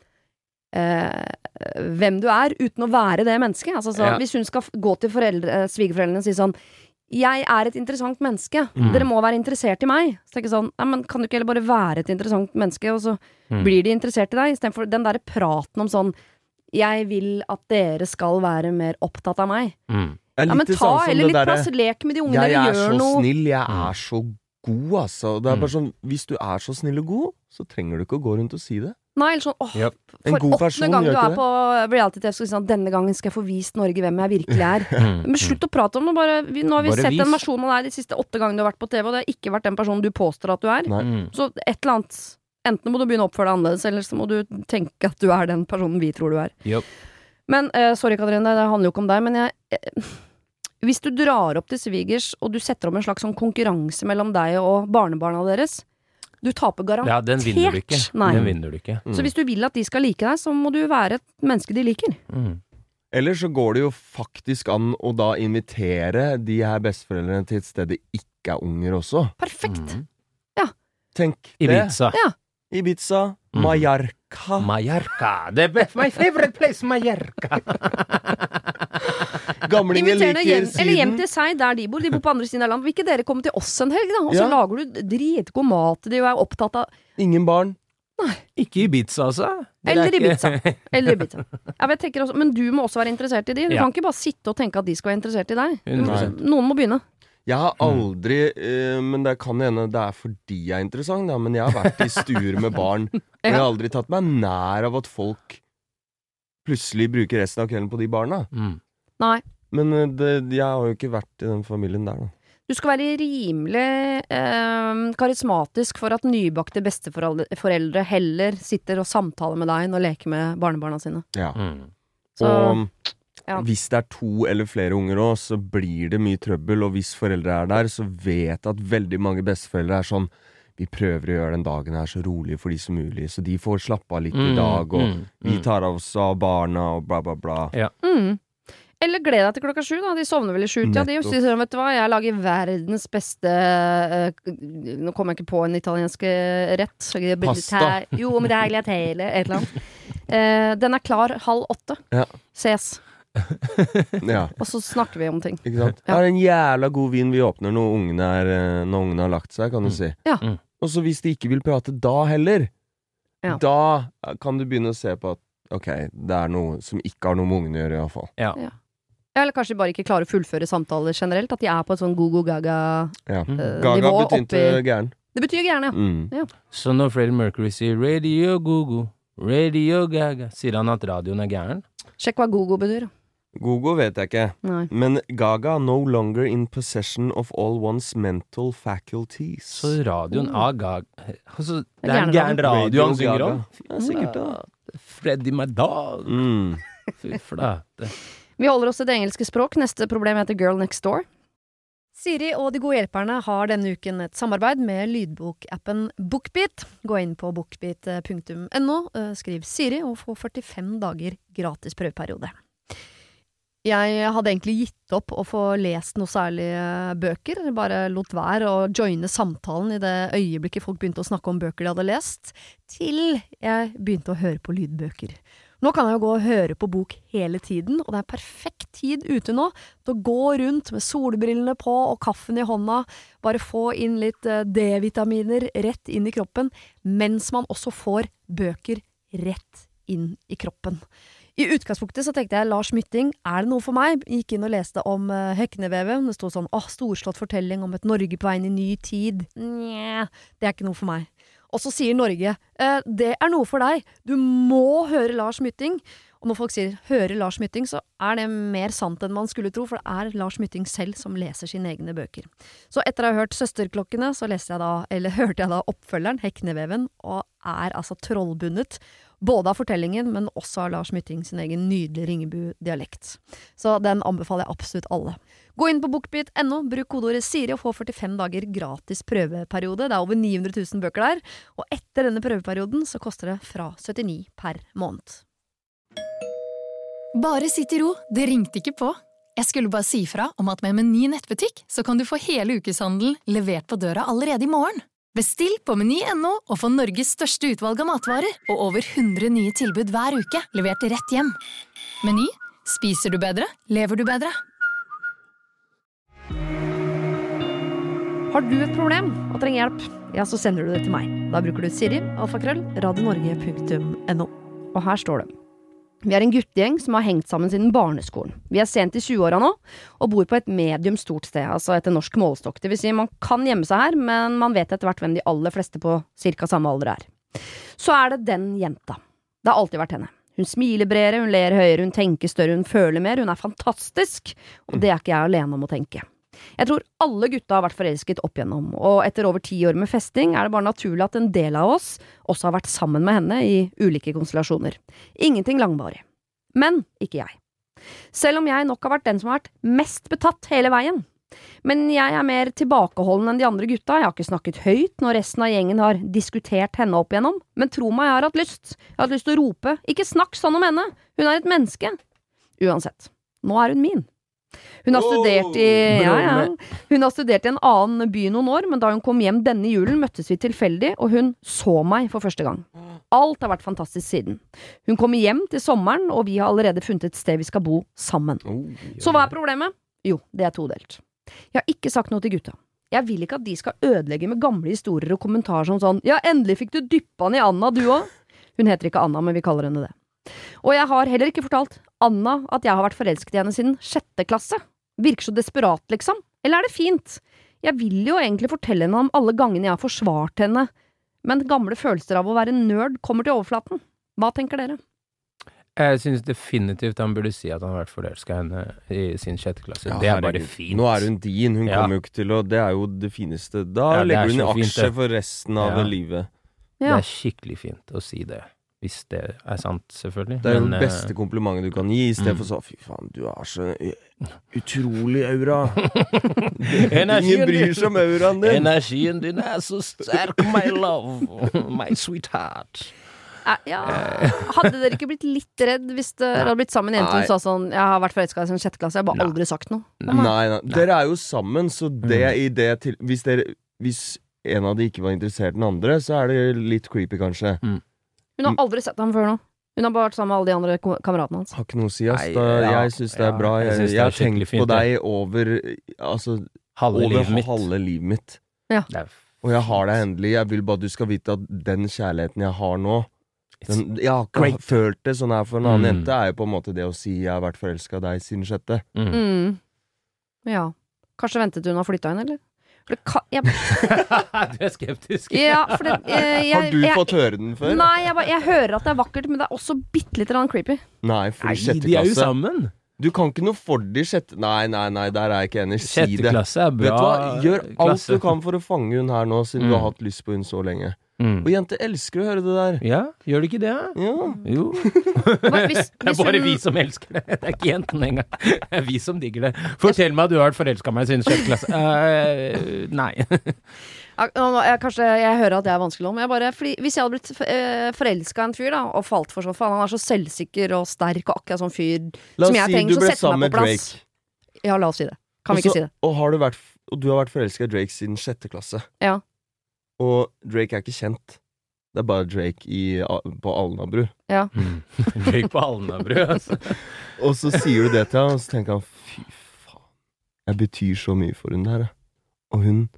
hvem du er, uten å være det mennesket, altså, hvis hun skal gå til svigerforeldrene og si sånn, jeg er et interessant menneske, dere må være interessert i meg, så tenker jeg sånn, men kan du ikke heller bare være et interessant menneske, og så blir de interessert i deg, i stedet for den der praten om sånn, jeg vil at dere skal være mer opptatt av meg. Ja, men ta eller litt plass, lek med de ungene, eller gjør noe. Jeg er så snill, jeg er så god, altså. Det er bare sånn, hvis du er så snill og god, så trenger du ikke å gå rundt og si det. Nei, eller sånn, for 8. gang du er på reality-TV, så sånn, denne gangen skal jeg få vist Norge hvem jeg virkelig er. Men slutt å prate om det, nå har vi sett en versjon av deg de siste 8 gangene du har vært på TV, og det har ikke vært den personen du påstår at du er. Så et eller annet, enten må du begynne å oppføre deg annerledes, eller så må du tenke at du er den personen vi tror du er. Men, sorry Katrine, det handler jo ikke om deg, men hvis du drar opp til svigers, og du setter om en slags sånn konkurranse mellom deg og barnebarna deres, du taper garantert. Ja, den vinner du ikke. Den vinner du ikke. Så hvis du vil at de skal like deg, så må du være et menneske de liker. Eller så går det jo faktisk an å da invitere de her besteforeldrene til et sted det ikke er unger også. Perfekt. Ja. Tenk Ibiza. det. Ibiza, Mallorca. Mallorca. My favorite place, Mallorca. Gamlingen liker Syden. Eller hjem til seg der de bor på andre siden av land. Vil ikke dere komme til oss en helg da? Og så lager du dritgod mat til de og er opptatt av ingen barn. Nei. Ikke Ibiza altså. Eller Ibiza. Jeg tenker også, men du må også være interessert i de. Du kan ikke bare sitte og tenke at de skal være interessert i deg. Noen må begynne. Jeg har aldri, men det kan hende det er fordi jeg er interessant, da, men jeg har vært i stuer med barn, og jeg har aldri tatt meg nær av at folk plutselig bruker resten av kvelden på de barna. Nei. Men jeg har jo ikke vært i den familien der, da. Du skal være rimelig karismatisk for at nybakte besteforeldre heller sitter og samtaler med deg enn å leke med barnebarna sine. Ja. Så, hvis det er 2 eller flere unger også, så blir det mye trøbbel, og hvis foreldre er der, så vet jeg at veldig mange besteforeldre er sånn, vi prøver å gjøre den dagen her så rolig for de som mulig, så de får slappe av litt i dag, og vi tar av oss av barna, og bla bla bla. Ja. Eller gled deg til klokka 7 da, de sovner vel i 7 ja, de sier, vet du hva, jeg lager verdens beste nå kommer jeg ikke på en italiensk rett Pasta jo, men det er gliatelle, et eller annet den er klar 7:30 ses og så snakker vi om ting. Ikke sant? Det er en jævla god vin vi åpner når ungene har lagt seg, kan du si. Og så hvis de ikke vil prate da heller, da kan du begynne å se på at ok, det er noe som ikke har noe med ungene å gjøre i hvert fall. Ja, eller kanskje bare ikke klarer å fullføre samtaler generelt, at de er på et sånn go-go-gaga Gaga betyr gæren. Det betyr gæren, ja. Så når Freddie Mercury sier Radio Go-go, Radio Gaga, sier han at radioen er gæren? Sjekk hva go-go betyr. Go-go vet jeg ikke. Nei. Men Gaga no longer in possession of all one's mental faculties. Så radioen av Gaga altså, det er en gæren radio han synger om? Ja, sikkert da. Freddie my dog. Fy flate. Vi holder oss til det engelske språk. Neste problem heter Girl Next Door. Siri og de gode hjelperne har denne uken et samarbeid med lydbokappen BookBeat. Gå inn på bookbeat.no, skriv Siri og få 45 dager gratis prøveperiode. Jeg hadde egentlig gitt opp å få lest noe særlig bøker, bare lot være å joine samtalen i det øyeblikket folk begynte å snakke om bøker de hadde lest, til jeg begynte å høre på lydbøker. Nå kan jeg jo gå og høre på bok hele tiden, og det er perfekt tid ute nå til å gå rundt med solbrillene på og kaffen i hånda, bare få inn litt D-vitaminer rett inn i kroppen, mens man også får bøker rett inn i kroppen. I utgangspunktet så tenkte jeg, Lars Mytting, er det noe for meg? Gikk inn og leste om Heknevevet. Det stod sånn, storslått fortelling om et Norge på vei inn i ny tid. Nja, det er ikke noe for meg. Og så sier Norge, det er noe for deg. Du må høre Lars Mytting. Og når folk sier, høre Lars Mytting, så er det mer sant enn man skulle tro, for det er Lars Mytting selv som leser sine egne bøker. Så etter å ha hørt Søsterklokkene, så hørte jeg da oppfølgeren, Hekneveven, og er altså trollbundet, både av fortellingen, men også av Lars Mytting sin egen nydelige Ringebu-dialekt. Så den anbefaler jeg absolutt alle. Gå inn på bookbeat.no, bruk kodeordet Siri og få 45 dager gratis prøveperiode. Det er over 900 000 bøker der, og etter denne prøveperioden så koster det fra 79 per måned. Bare sitt i ro, det ringte ikke på. Jeg skulle bare si fra om at med Meny nettbutikk så kan du få hele ukeshandelen levert på døra allerede i morgen. Bestill på Meny.no og få Norges største utvalg av matvarer og over 100 nye tilbud hver uke, levert rett hjem. Meny, spiser du bedre, lever du bedre. Har du et problem og trenger hjelp, ja, så sender du det til meg. Da bruker du Siri, radionorge.no. Og her står det. Vi er en guttegjeng som har hengt sammen siden barneskolen. Vi er sent i 20-åra nå, og bor på et medium stort sted, altså etter norsk målestokk. Det vil si, man kan gjemme seg her, men man vet etter hvert hvem de aller fleste på cirka samme alder er. Så er det den jenta. Det har alltid vært henne. Hun smiler bredere, hun ler høyere, hun tenker større, hun føler mer, hun er fantastisk, og det er ikke jeg alene om å tenke. Jeg tror alle gutta har vært forelsket opp igjennom, og etter over 10 år med festing er det bare naturlig at en del av oss også har vært sammen med henne i ulike konstellasjoner. Ingenting langvarig. Men ikke jeg. Selv om jeg nok har vært den som har vært mest betatt hele veien. Men jeg er mer tilbakeholden enn de andre gutta. Jeg har ikke snakket høyt når resten av gjengen har diskutert henne opp igjennom, men tro meg, jeg har hatt lyst. Jeg har hatt lyst til å rope, ikke snakk sånn om henne, hun er et menneske. Uansett, nå er hun min. Hun har studert Hun har studert i en annen by noen år, men da hun kom hjem denne julen møttes vi tilfeldig, og hun så meg for første gang. Alt har vært fantastisk siden. Hun kommer hjem til sommeren, og vi har allerede funnet et sted vi skal bo sammen. Så hva er problemet? Jo, det er todelt. Jeg har ikke sagt noe til gutta. Jeg vil ikke at de skal ødelegge med gamle historier og kommentarer som sånn, ja, endelig fikk du dyppa den i Anna, du også. Hun heter ikke Anna, men vi kaller henne det. Og jeg har heller ikke fortalt Anna at jeg har vært forelsket i henne siden 6. klasse. Virker så desperat, liksom. Eller er det fint? Jeg vil jo egentlig fortelle henne om alle gangene jeg har forsvart henne, men gamle følelser av å være nerd kommer til overflaten. Hva tenker dere? Jeg synes definitivt han burde si at han har vært forelsket i henne i sin 6. klasse. Ja, det er bare fint. Nå er hun din, hun kommer jo ikke til å, det er jo det fineste. Da legger hun i aksje for resten av livet. Det er skikkelig fint å si det. Hvis det er sant, selvfølgelig. Det er jo det beste komplimentet du kan gi, i stedet for så, fy faen, du har så utrolig aura. Ingen bryr seg om auraen din. Energien din er så sterk, my love, my sweetheart. Ja, hadde dere ikke blitt litt redd hvis dere hadde blitt sammen en som sa sånn, jeg har vært forelsket i sin 6. klasse, jeg har bare aldri sagt noe? Nei, dere er jo sammen, så det i det til, hvis en av de ikke var interessert den andre, så er det litt creepy kanskje. Hun har aldri sett ham før nå. Hun har bare vært sammen med alle de andre kameratene hans. Har ikke noe å si, ass. Jeg synes det er bra. Jeg har tenkt på deg over halve livet mitt. Ja. Og jeg har deg endelig. Jeg vil bare at du skal vite at den kjærligheten jeg har nå, jeg har ikke følt det sånn her for en annen jente, er jo på en måte det å si jeg har vært forelsket av deg siden 6. Ja. Kanskje ventet hun å flytte inn, eller? Du er skeptisk. Ja, for har du fått høre den før? Nei, jeg hører at det er vakkert, men det er også bitte litt creepy. Nei, for i 6. klasse de er jo sammen. Du kan ikke noe for de 6. Nei, der er jeg ikke enig. Si 6. klasse er bra. Vet du hva? Gjør alt du kan for å fange hun her nå, siden du har hatt lyst på hun så lenge. Og jenter elsker å høre det der. Ja, gjør det ikke det? Ja. Jo. Det bare vi som elsker det. Det ikke jentene engang. Det vi som digger det. Fortell meg at du har vært forelsket meg siden 6. klasse. Nei. Jeg hører at det vanskelig om. Hvis jeg hadde blitt forelsket en fyr da, og falt for sånn, han så selvsikker og sterk og akkurat sånn fyr La oss som jeg si trenger, du så ble setter sammen meg med på plass. Drake. Ja, la oss si det. Kan vi ikke si det? Og du har vært forelsket i Drake siden 6. klasse. Ja. Og Drake ikke kjent. Det bare Drake på Alnabru. Ja. Drake på Alnabru, altså. Og så sier du det til han, og så tenker han, fy faen, jeg betyr så mye for hun der. Og hun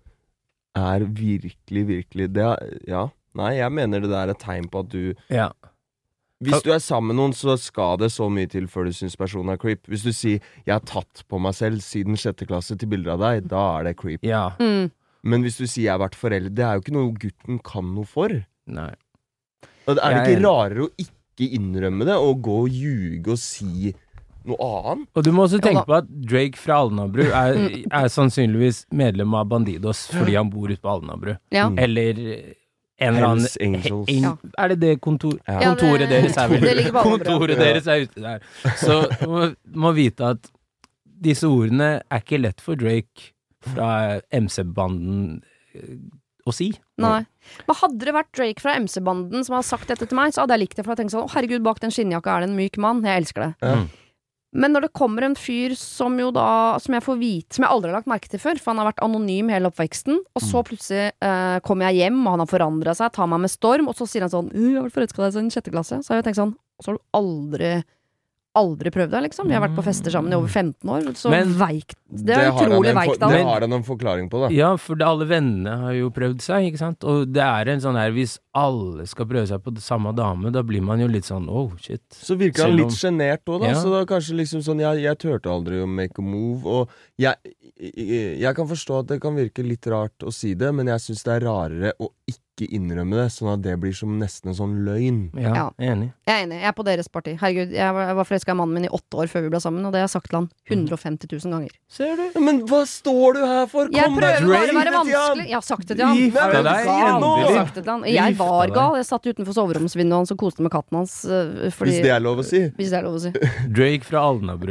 virkelig nei, jeg mener det der tegn på at du hvis du sammen med noen, så skal det så mye til før du synes personen creep. Hvis du sier, jeg har tatt på meg selv siden 6. klasse til bilder av deg, da det creep. Ja. Men hvis du sier jeg har vært foreldet, det jo ikke noe gutten kan noe for. Nei. Og det det ikke rarere å ikke innrømme det, og gå og ljuge og si noe annet? Og du må også tenke på at Drake fra Alnabru sannsynligvis medlem av Bandidos fordi han bor ute på Alnabru. Ja. Eller en eller annen Hells Angels. Det kontoret deres vel det ligger på Alnabru. kontoret deres ute der. Så du må vite at disse ordene ikke lett for Drake fra MC-banden å si. Nei. Men hadde det vært Drake fra MC-banden som hadde sagt dette til meg, så hadde jeg likt det, for jeg tenkte sånn, herregud, bak den skinnjakka det en myk mann, jeg elsker det. Men når det kommer en fyr som jeg får vite, som jeg aldri har lagt merke til før, for han har vært anonym hele oppveksten, og så plutselig kommer jeg hjem, og han har forandret seg, tar meg med storm, og så sier han sånn, jeg har vært forelsket deg siden 6. klasse, så har jeg tenkt sånn, så har du aldri prøvd det, liksom. Vi har vært på fester sammen i over 15 år, så veikt. Det utrolig veikt av. Det har han en forklaring på, da. Ja, for alle vennene har jo prøvd seg, ikke sant? Og det en sånn her, hvis alle skal prøve seg på det samme dame, da blir man jo litt sånn, oh, shit. Så virker han litt genert også, da. Så da kanskje liksom sånn, jeg tørte aldri å make a move, og jeg kan forstå at det kan virke litt rart å si det, men jeg synes det rarere å ikke innrømme det, sånn at det blir som nesten en sånn løgn. Ja, enig. Jeg enig, jeg på deres parti. Herregud, jeg var forelsket i mannen min i 8 år før vi ble sammen, og det har jeg sagt til han 150 000 ganger. Ser du? Men hva står du her for? Jeg prøver bare å være vanskelig. Jeg har sagt det til han. Jeg har sagt det til han. Jeg var gal. Jeg satt utenfor soveromsvinduet hans og koste med katten hans. Hvis det lov å si. Hvis det lov å si. Drake fra Alnabru.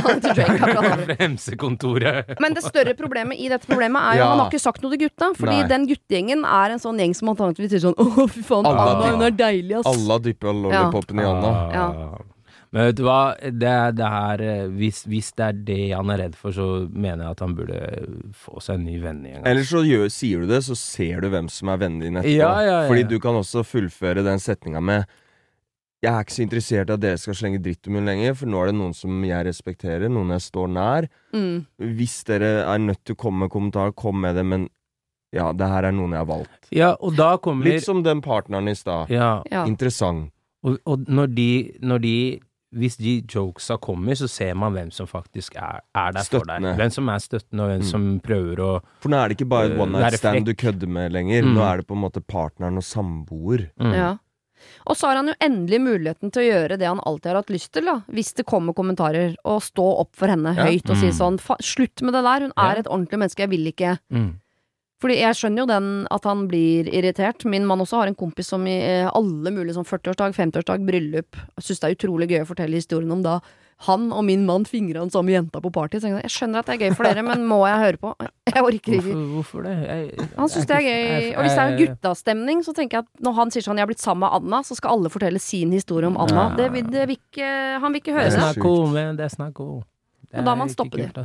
Fra MC-kontoret. Men det større problemet i dette problemet jo han har ikke sagt noe til gutta, fordi den guttegjengen en sånn gjeng som antakelig sier sånn, åh, fy faen, Anna, hun deilig, ass. Alle dypper lollipopen i Anna. Ja. Men vet du hva, det her, hvis det det han redd for, så mener jeg at han burde få seg en ny venn igjen. Eller så sier du det, så ser du hvem som vennen din etterpå. Ja. Fordi du kan også fullføre den setninga med jeg ikke så interessert i at dere skal slenge dritt om hun lenger, for nå det noen som jeg respekterer, noen jeg står nær. Hvis dere nødt til å komme med kommentar, kom med det, men ja, det her noen jeg har valgt. Ja, og da kommer litt som den partneren i stad. Ja. Interessant. Og når de hvis de jokesa kommer, så ser man hvem som faktisk der for deg. Hvem som støttende, og hvem som prøver å For nå det ikke bare one night stand du kødder med lenger. Nå det på en måte partneren og samboer. Ja. Og så har han jo endelig muligheten til å gjøre det han alltid har hatt lyst til, da. Hvis det kommer kommentarer, og stå opp for henne høyt og si sånn, slutt med det der, hun et ordentlig menneske, jeg vil ikke. Fordi jeg skjønner jo at han blir irritert. Min mann også har en kompis som i alle mulige sånn 40-årsdag, 50-årsdag, bryllup, synes det utrolig gøy å fortelle historien om da han og min mann fingret han samme jenta på party. Så jeg skjønner at det gøy for dere, men må jeg høre på? Jeg orker ikke. Hvorfor det? Han synes det gøy. Og hvis det guttastemning, så tenker jeg at når han sier sånn, jeg har blitt sammen med Anna, så skal alle fortelle sin historie om Anna. Han vil ikke høre det. Det snakk om. Og da må man stoppe det.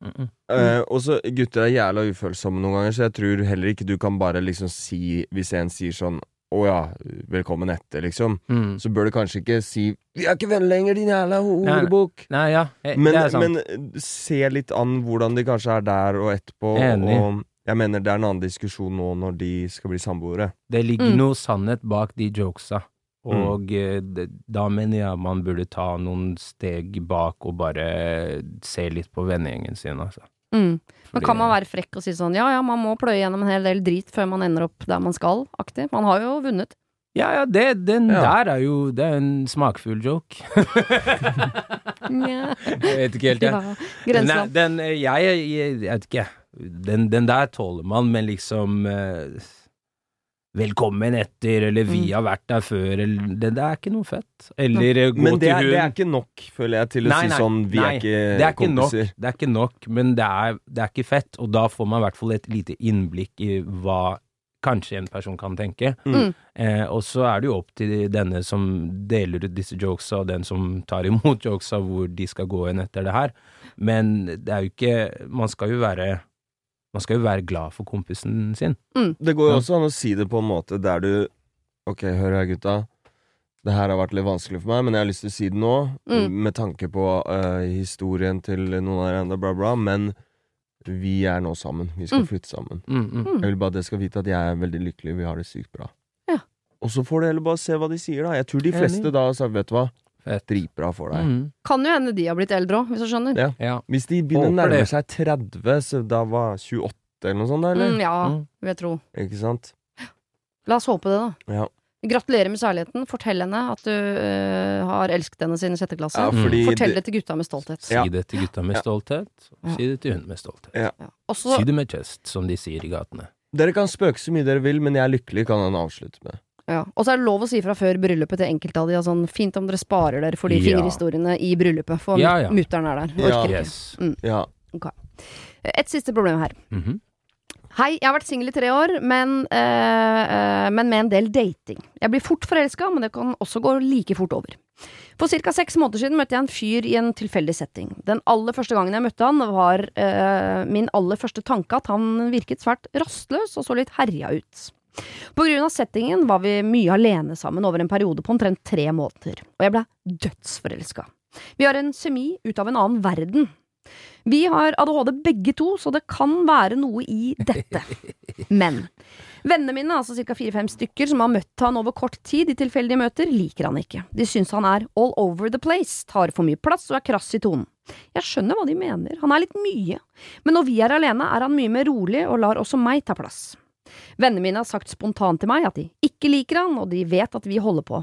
Og så gutter jævla ufølsomme noen ganger, så jeg tror heller ikke du kan bare liksom si, hvis en sier sånn velkommen etter, liksom, så bør du kanskje ikke si vi ikke venner lenger, din jævla horebok. Men se litt an hvordan de kanskje der og etterpå. Og jeg mener det en annen diskusjon nå når de skal bli samboere. Det ligger noe sannhet bak de jokesa. Og da mener jeg man burde ta noen steg bak og bare se litt på vennegjengen sin, altså. Men kan man være frekk og si sånn, ja, man må pløye gjennom en hel del drit før man ender opp der man skal, aktig. Man har jo vunnet. Ja, den der jo, det en smakfull joke. Jeg vet ikke helt, jeg vet ikke. Den der tåler man, men liksom velkommen etter, eller vi har vært der før, eller det er ikke noe fett. Eller gå Men det til hun. er ikke nok, føler jeg, til å si sånn, vi er ikke det er ikke kompiser. nok, det er ikke nok, men det er ikke fett, og da får man i hvert fall et lite innblikk i hva kanskje en person kan tenke. Og så er det jo opp til denne som deler ut disse jokesa, og den som tar imot jokesa, hvor de skal gå inn etter det her. Men det er jo ikke, man skal jo være glad for kompisen sin. Det går jo også an å si det på en måte der du, ok, hør her gutta, det her har vært litt vanskelig for meg, men jeg har lyst til å si det nå, med tanke på historien til noen av dere enda bla bla, men vi er nå sammen, vi skal flytte sammen. Jeg vil bare at dere skal vite at jeg er veldig lykkelig, vi har det sykt bra. Ja. Og så får dere heller bare se hva de sier da. Jeg tror de fleste da har sagt, vet du hva, dritbra for deg. Kan jo hende de har blitt eldre også, hvis du skjønner. Ja. Hvis de begynner å nærme seg 30, så da var 28 eller noe sånt da, eller? Ja, vil jeg tro. Ikke sant? La oss håpe det da. Ja. Gratulerer med særligheten. Fortell henne at du har elsket henne siden 6. klasse. Ja, fordi Fortell det til gutta med stolthet. Si det til gutta med stolthet, og si det til hun med stolthet. Ja. Også, Si det med chest, som de sier i gatene. Dere kan spøke så mye dere vil, men jeg er lykkelig, kan han avslutte med. ja. Og så er det lov å si fra før bryllupet til enkelte av de, sånn, fint om dere sparer dere for de Ja. fingerhistoriene i bryllupet, for Ja, ja. mutteren er der. Ja. Orker ikke. Yes. Ja. Et siste problem her. Mhm. Hei, jeg har vært single i 3 år, men med en del dating. Jeg blir fort forelsket, men det kan også gå like fort over. For ca. 6 måneder siden møtte jeg en fyr i en tilfeldig setting. Den aller første gangen jeg møtte han, var min aller første tanke at han virket svært rastløs og så litt herja ut. På grunn av settingen var vi mye alene sammen over en periode på omtrent 3 måneder, og jeg ble dødsforelsket. Vi har en semi ut av en annen verden. Vi har ADHD begge to, så det kan være noe i dette. Men vennene mine, altså ca. 4-5 stykker som har møtt han over kort tid i tilfeldige møter, liker han ikke. De syns han er all over the place, tar for mye plass og er krass i tonen. Jeg skjønner hva de mener, han er litt mye. Men når vi er alene, er han mye mer rolig og lar også meg ta plass. Vennene mine har sagt spontant til meg at de ikke liker han, og de vet at vi holder på.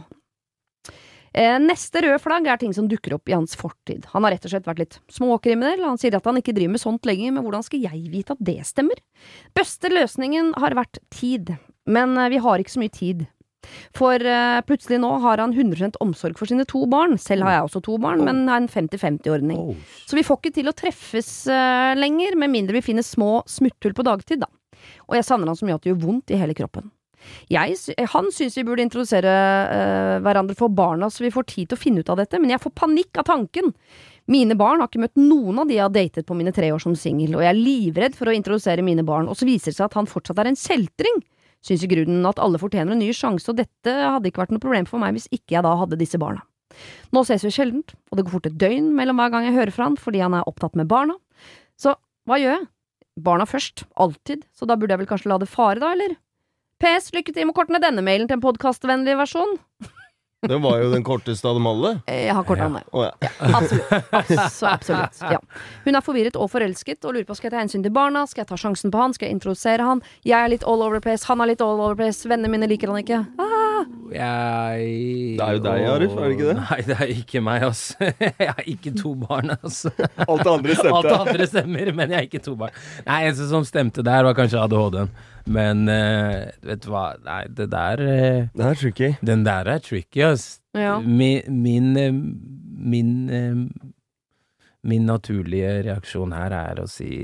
Neste røde flagg er ting som dukker opp i hans fortid. Han har rett og slett vært litt småkriminell, han sier at han ikke driver med sånt lenger, men hvordan skal jeg vite at det stemmer? Beste løsningen har vært tid, men vi har ikke så mye tid. For plutselig nå har han 100% omsorg for sine 2 barn, selv har jeg også 2 barn, men er en 50-50-ordning. Så vi får ikke til å treffes lenger, med mindre vi finner små smutthull på dagtid da. Og jeg savner han så mye at det gjør vondt i hele kroppen. Han synes vi burde introdusere hverandre for barna så vi får tid til å finne ut av dette, men jeg får panikk av tanken. Mine barn har ikke møtt noen av de jeg har datet på mine 3 år som single, og jeg er livredd for å introdusere mine barn, og så viser det seg at han fortsatt er en kjeltring. Synes i grunnen at alle fortjener en ny sjanse, og dette hadde ikke vært noe problem for meg hvis ikke jeg da hadde disse barna. Nå ses vi sjeldent, og det går fort et døgn mellom hver gang jeg hører fra han, fordi han er opptatt med barna. Så hva gjør jeg? Barna først, alltid, så da burde jeg vel kanskje la det fare da, eller? PS, lykke til med å korte ned denne mailen til en podcastvennlig versjon. Det var jo den korteste av dem alle. Jeg har kortet den der. Å, ja. Absolutt. Absolutt. Ja. Hun er forvirret og forelsket og lurer på skal jeg ta hensyn til barna, skal jeg ta sjansen på han, skal jeg introdusere han. Jeg er litt all over the place, han er litt all over the place, vennene mine liker han ikke. Det er jo deg, Arif, er det ikke det? Nei, det er ikke meg, altså. Jeg har ikke 2 barn, altså. Alt det andre stemte. Alt det andre stemmer, men jeg har ikke 2 barn. Nei, eneste som stemte der var kanskje ADHD-en. Men vet du hva, nei, det der Det er tricky. Den der er tricky, ass. Ja. Min naturlige reaksjon her er å si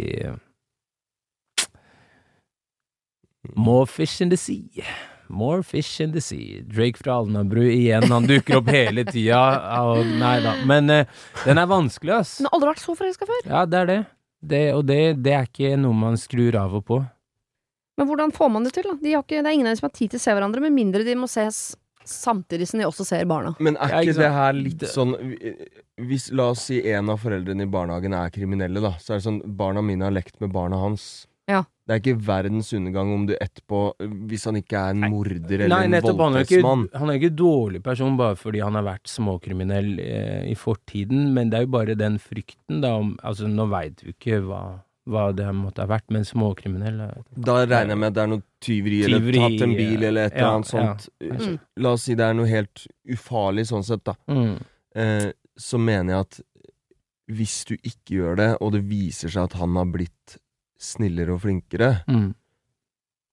More fish in the sea. More fish in the sea. Drake fra Alnabru igjen, han dukker opp hele tida. Nei da, men den er vanskelig, ass. Den har aldri vært så forelsket før. Ja, det er det. Det er ikke noe man skrur av og på. Men hvordan får man det til da? Det er ingen av dem som har tid til å se hverandre, med mindre de må ses samtidig som de også ser barna. Men er Ja, ikke ikke det sant? her litt sånn hvis, la oss si en av foreldrene i barnehagen er kriminelle da, så er det sånn, barna mine har lekt med barna hans. Ja. Det er ikke verdens undergang om du etterpå, hvis han ikke er en morder eller Nei, en nettopp, voldtektsmann. han er ikke dårlig person bare fordi han har vært småkriminell i fortiden, men det er jo bare den frykten da om, altså nå vet du ikke hva det måtte ha vært, men småkriminell Da regner jeg med at det er noe tyveri eller tatt en bil eller et eller annet sånt. La oss si det er noe helt ufarlig sånn sett da. Så mener jeg at hvis du ikke gjør det, og det viser seg at han har blitt snillere og flinkere,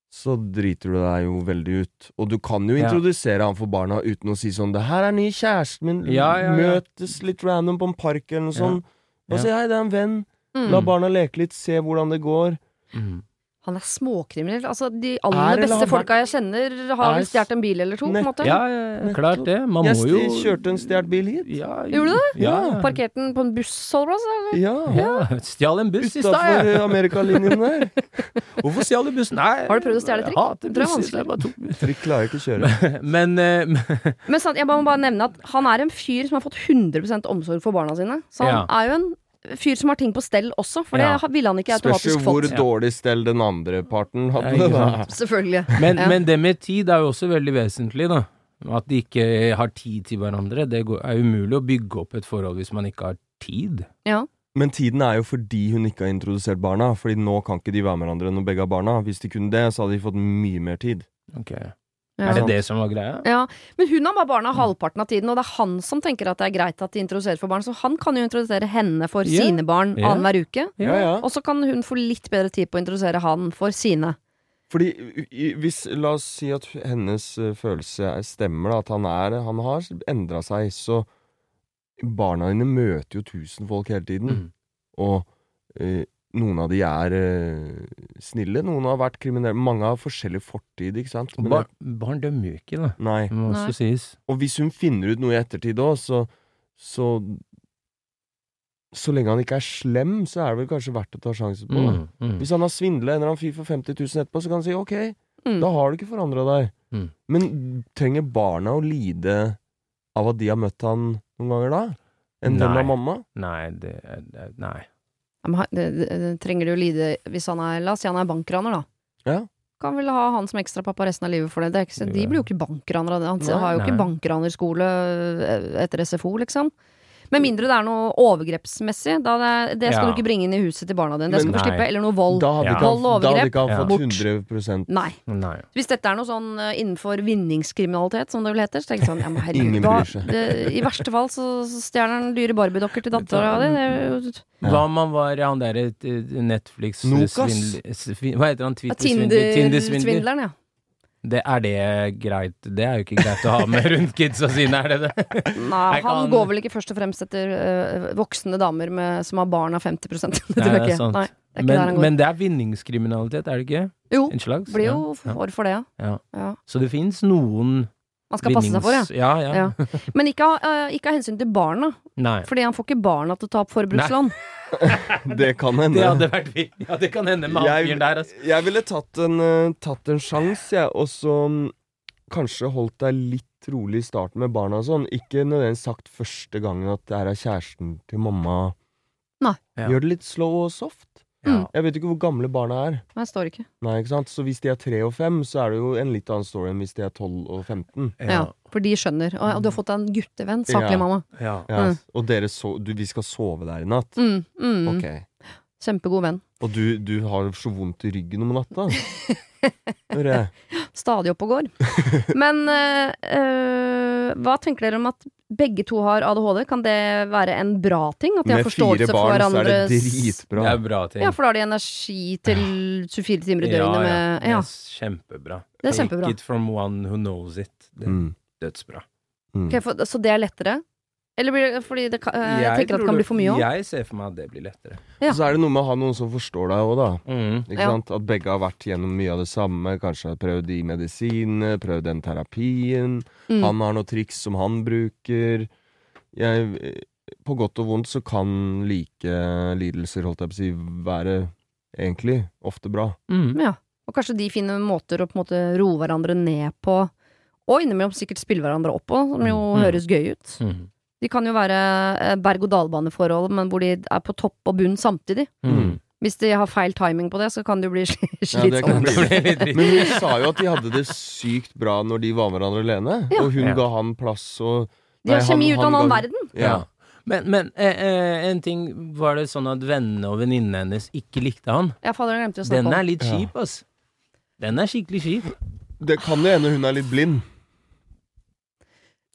så driter du deg jo veldig ut. Og du kan jo introdusere han for barna uten å si sånn, det her ny kjæresten min, møtes litt random på en park eller noe sånt, og si hei, det en venn, la barna leke litt, se hvordan det går. Han småkriminell. Altså, de aller beste folka jeg kjenner har vel stjert en bil eller to, på en måte. Ja, klart det. Man må jo... Jeg kjørte en stjert bil hit. Gjorde du det? Ja. Parkerte den på en bussholdeplass, eller? Ja. Stjal en buss i stad, Utenfor Amerikalinjen der. Hvorfor stjal du bussen? Nei. Har du prøvd å stjele trikk? Jeg hater busser, det bare 2 busser. Trikk klarer jeg ikke å kjøre. Men sant, jeg må bare nevne at han en fyr som har fått 100% omsorg for barna sine. Så han jo en fyr som har ting på stell også, for det ville han ikke automatisk fått. Spørs jo hvor dårlig stell den andre parten hadde det da. Selvfølgelig. Men det med tid jo også veldig vesentlig, da. At de ikke har tid til hverandre. Det umulig å bygge opp et forhold hvis man ikke har tid. Ja. Men tiden jo fordi hun ikke har introdusert barna, fordi nå kan ikke de være med hverandre når begge har barna. Hvis de kunne det, så hadde de fått mye mer tid. Ok. Det det som var greia? Ja, men hun har bare barna halvparten av tiden, og det han som tenker at det greit at de introduserer for barn, så han kan jo introdusere henne for sine barn annenhver uke, og så kan hun få litt bedre tid på å introdusere han for sine. Fordi hvis, la oss si at hennes følelse stemmer da, at han har endret seg, så barna dine møter jo 1000 folk hele tiden, og noen av de snille, noen har vært kriminelle, mange har forskjellig fortid, ikke sant? Men barn dømmer jo ikke, da. Nei. Det må også sies. Og hvis hun finner ut noe i ettertid også, så lenge han ikke slem, så det vel kanskje verdt å ta sjansen på. Hvis han har svindlet en eller annen fyr for 50 000 etterpå, så kan han si, ok, da har du ikke forandret deg. Men trenger barna å lide av at de har møtt han noen ganger da? En venn av mamma? Nei. Trenger du å lide hvis han la oss si han bankraner da. Ja. Kan vel ha han som ekstra pappa resten av livet for det. De blir jo ikke bankraner. Han har jo ikke bankranerskole etter SFO, liksom. Med mindre det noe overgrepsmessig, det skal du ikke bringe inn i huset til barna dine. Det skal du slippe, eller noe vold. Vold og overgrep, da hadde ikke han fått 100%. Nei. Hvis dette noe sånn innenfor vinningskriminalitet, som det vel heter, så tenker jeg sånn, ja, men herregud, ingen bryr seg. I verste fall så stjeler han dyre Barbie-dokker til dattera di. Hva man var han der Netflix Nokas? Hva heter han? Tinder-svindleren, ja. Det greit? Det jo ikke greit å ha med rundt kidsa sine, det? Nei, han går vel ikke først og fremst etter voksne damer som har barn av 50%. Det Nei, det sant. Nei, men det vinningskriminalitet, det ikke? Jo, en slags? Blir jo for det, ja. Så det finnes noen man skal passe seg for, ja. Men ikke av hensyn til barna. Nei. Fordi han får ikke barna til å ta opp forbrukslån. Det kan hende. Det hadde vært viktig. Ja, det kan hende med han fyren der. Altså. Jeg ville tatt en sjanse, og så kanskje holdt deg litt rolig i starten med barna og sånn. Ikke nødvendigvis sagt første gangen at det kjæresten til mamma. Nei. Gjør det litt slow og soft. Jeg vet ikke hvor gamle barna Nei, står ikke. Nei, ikke sant? Så hvis de 3 og 5, så det jo en litt annen story enn hvis de 12 og 15. Ja, for de skjønner. Og du har fått en guttevenn, saklig mamma. Ja. Og vi skal sove der i natt. Ok. Kjempegod venn. Og du har så vondt i ryggen om natta. Stadig opp og går. Men hva tenker dere om at begge to har ADHD? Kan det være en bra ting? At de har forståelse for hverandres... Med 4 barn så det dritbra. Det bra ting. Ja, for da har de energi til 24 timer i døgnet med... Det kjempebra. Det kjempebra. Take it from one who knows it. Det dødsbra. Okay, så det lettere? Eller blir det fordi jeg tenker at det kan bli for mye også? Jeg ser for meg at det blir lettere. Ja. Og så det noe med å ha noen som forstår deg også da. Ikke sant? At begge har vært gjennom mye av det samme. Kanskje har prøvd de medisinene, prøvd den terapien. Han har noen triks som han bruker. På godt og vondt så kan like lidelser, holdt jeg på å si, være egentlig ofte bra. Ja, og kanskje de finner måter å på en måte roe hverandre ned på, og innimellom sikkert spille hverandre opp på, som jo høres gøy ut. De kan jo være berg-og-dal-baneforhold, men hvor de på topp og bunn samtidig. Hvis de har feil timing på det, så kan det jo bli slitsomt. Men hun sa jo at de hadde det sykt bra når de var med hverandre alene, og hun ga han plass og... De har kjemi ut av en annen verden. Ja. Men en ting, var det sånn at vennene og venninnene hennes ikke likte han? Ja, fader, jeg glemte å snakke om. Den litt kjip, ass. Den skikkelig kjip. Det kan jo hende hun litt blind.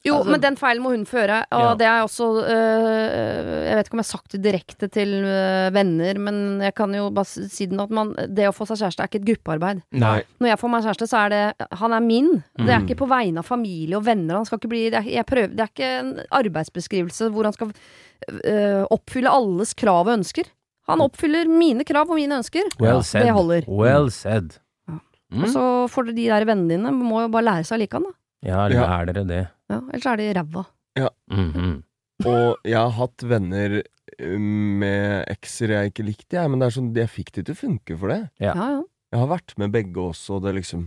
Jo, men den feilen må hun føre, og Ja. det er også jeg vet ikke om jeg har sagt det direkte til venner, men jeg kan jo bare si den at det å få seg kjæreste er ikke et gruppearbeid. Nei. Når jeg får meg kjæreste, så er det han er min. Det er ikke på vegne av familie og venner. Han skal ikke bli det er ikke en arbeidsbeskrivelse hvor han skal oppfylle alles krav og ønsker. Han oppfyller mine krav og mine ønsker. Well said. Det holder. Well said. Og så får de der vennene dine må jo bare lære seg å like han, da. Ja, lær dere det. Ja, ellers er de ræva. Ja. Og jeg har hatt venner med ekser jeg ikke likte, men det er sånn, jeg fikk det til å funke for det. Ja. Jeg har vært med begge også, og det liksom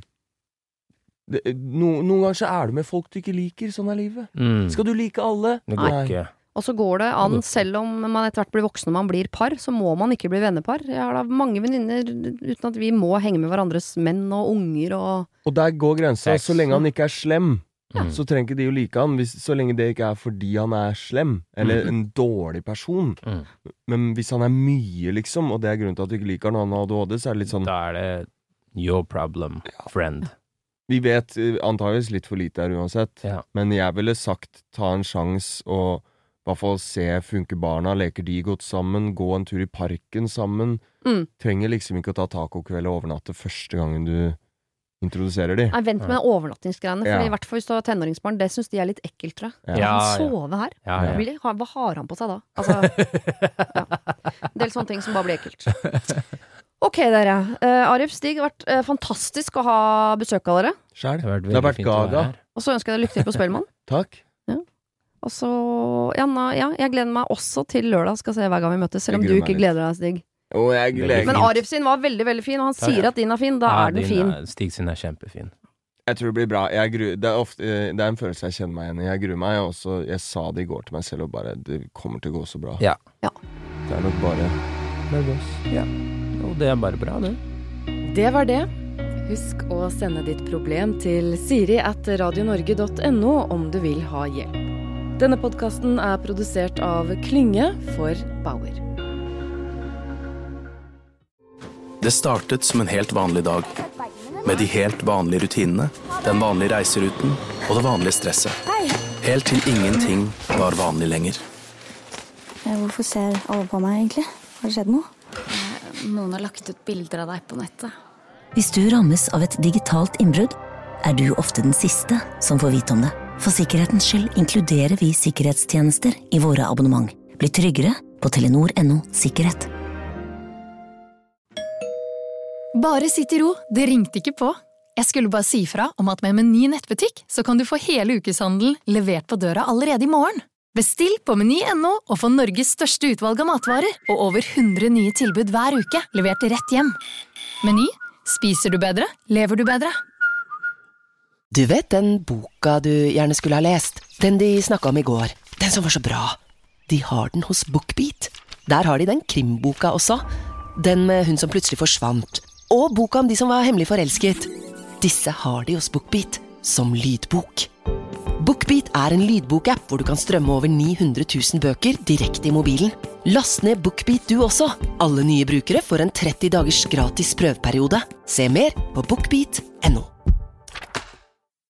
noen ganger så er du med folk du ikke liker, sånn er livet. Skal du like alle? Det går ikke. Og så går det an, selv om man etter hvert blir voksen og man blir par, så må man ikke bli vennepar. Jeg har da mange venninner uten at vi må henge med hverandres menn og unger og der går grensa. Så lenge han ikke er slem, så trenger ikke de å like han. Så lenge det ikke er fordi han er slem, eller en dårlig person. Men hvis han er mye, liksom, og det er grunnen til at du ikke liker han, og han har ADHD, så er det litt sånn... Da er det your problem, friend. Vi vet antageligvis litt for lite her uansett, men jeg ville sagt ta en sjans og i hvert fall se funker barna, leker de godt sammen, gå en tur i parken sammen. Trenger liksom ikke å ta tacokveld og overnatte første gangen du introduserer de. Nei, vent med den overnattingsgreiene, for i hvert fall hvis du har tenåringsbarn, det synes de er litt ekkelt, tror jeg. Ja. Han sove her. Hva har han på seg da? Altså, en del sånne ting som bare blir ekkelt. Ok, dere. Arif, Stig, det har vært fantastisk å ha besøk av dere. Skjær. Det har vært gaga. Og så ønsker jeg deg lykke til på Spellemann. Takk. Og så, jeg gleder meg også til lørdag, skal se hver gang vi møtes, selv om du ikke gleder deg, Stig. Jeg gleder Men Arif sin var veldig, veldig fin, og han sier at din er fin, da er den fin. Stig sin er kjempefin. Jeg tror det blir bra. Det er en følelse jeg kjenner meg igjen i. Jeg gruer meg også. Jeg sa det i går til meg selv, og bare, det kommer til å gå så bra. Ja. Det er nok bare nervøs. Ja. Og det er bare bra, det. Det var det. Husk å sende ditt problem til siri@radionorge.no om du vil ha hjelp. Denne podcasten er produsert av Klynge for Bauer. Det startet som en helt vanlig dag, med de helt vanlige rutinene, den vanlige reiseruten og det vanlige stresset. Helt til ingenting var vanlig lenger. Hvorfor ser alle på meg egentlig? Har det skjedd noe? Noen har lagt ut bilder av deg på nettet. Hvis du rammes av et digitalt innbrudd, er du ofte den siste som får vite om det. For sikkerhetens skyld inkluderer vi sikkerhetstjenester i våre abonnement. Bli tryggere på Telenor.no sikkerhet. Bare sitt i ro, det ringte ikke på. Jeg skulle bare si fra om at med Meny nettbutikk så kan du få hele ukeshandelen levert på døra allerede i morgen. Bestill på Meny.no og få Norges største utvalg av matvarer og over 100 nye tilbud hver uke, levert rett hjem. Meny, spiser du bedre, lever du bedre. Du vet den boka du gjerne skulle ha lest? Den de snakket om i går. Den som var så bra. De har den hos BookBeat. Der har de den krimboka også. Den med hun som plutselig forsvant. Og boka om de som var hemmelig forelsket. Disse har de hos BookBeat som lydbok. BookBeat er en lydbokapp hvor du kan strømme over 900 000 bøker direkte i mobilen. Last ned BookBeat du også. Alle nye brukere får en 30 dagers gratis prøveperiode. Se mer på bookbeat.no.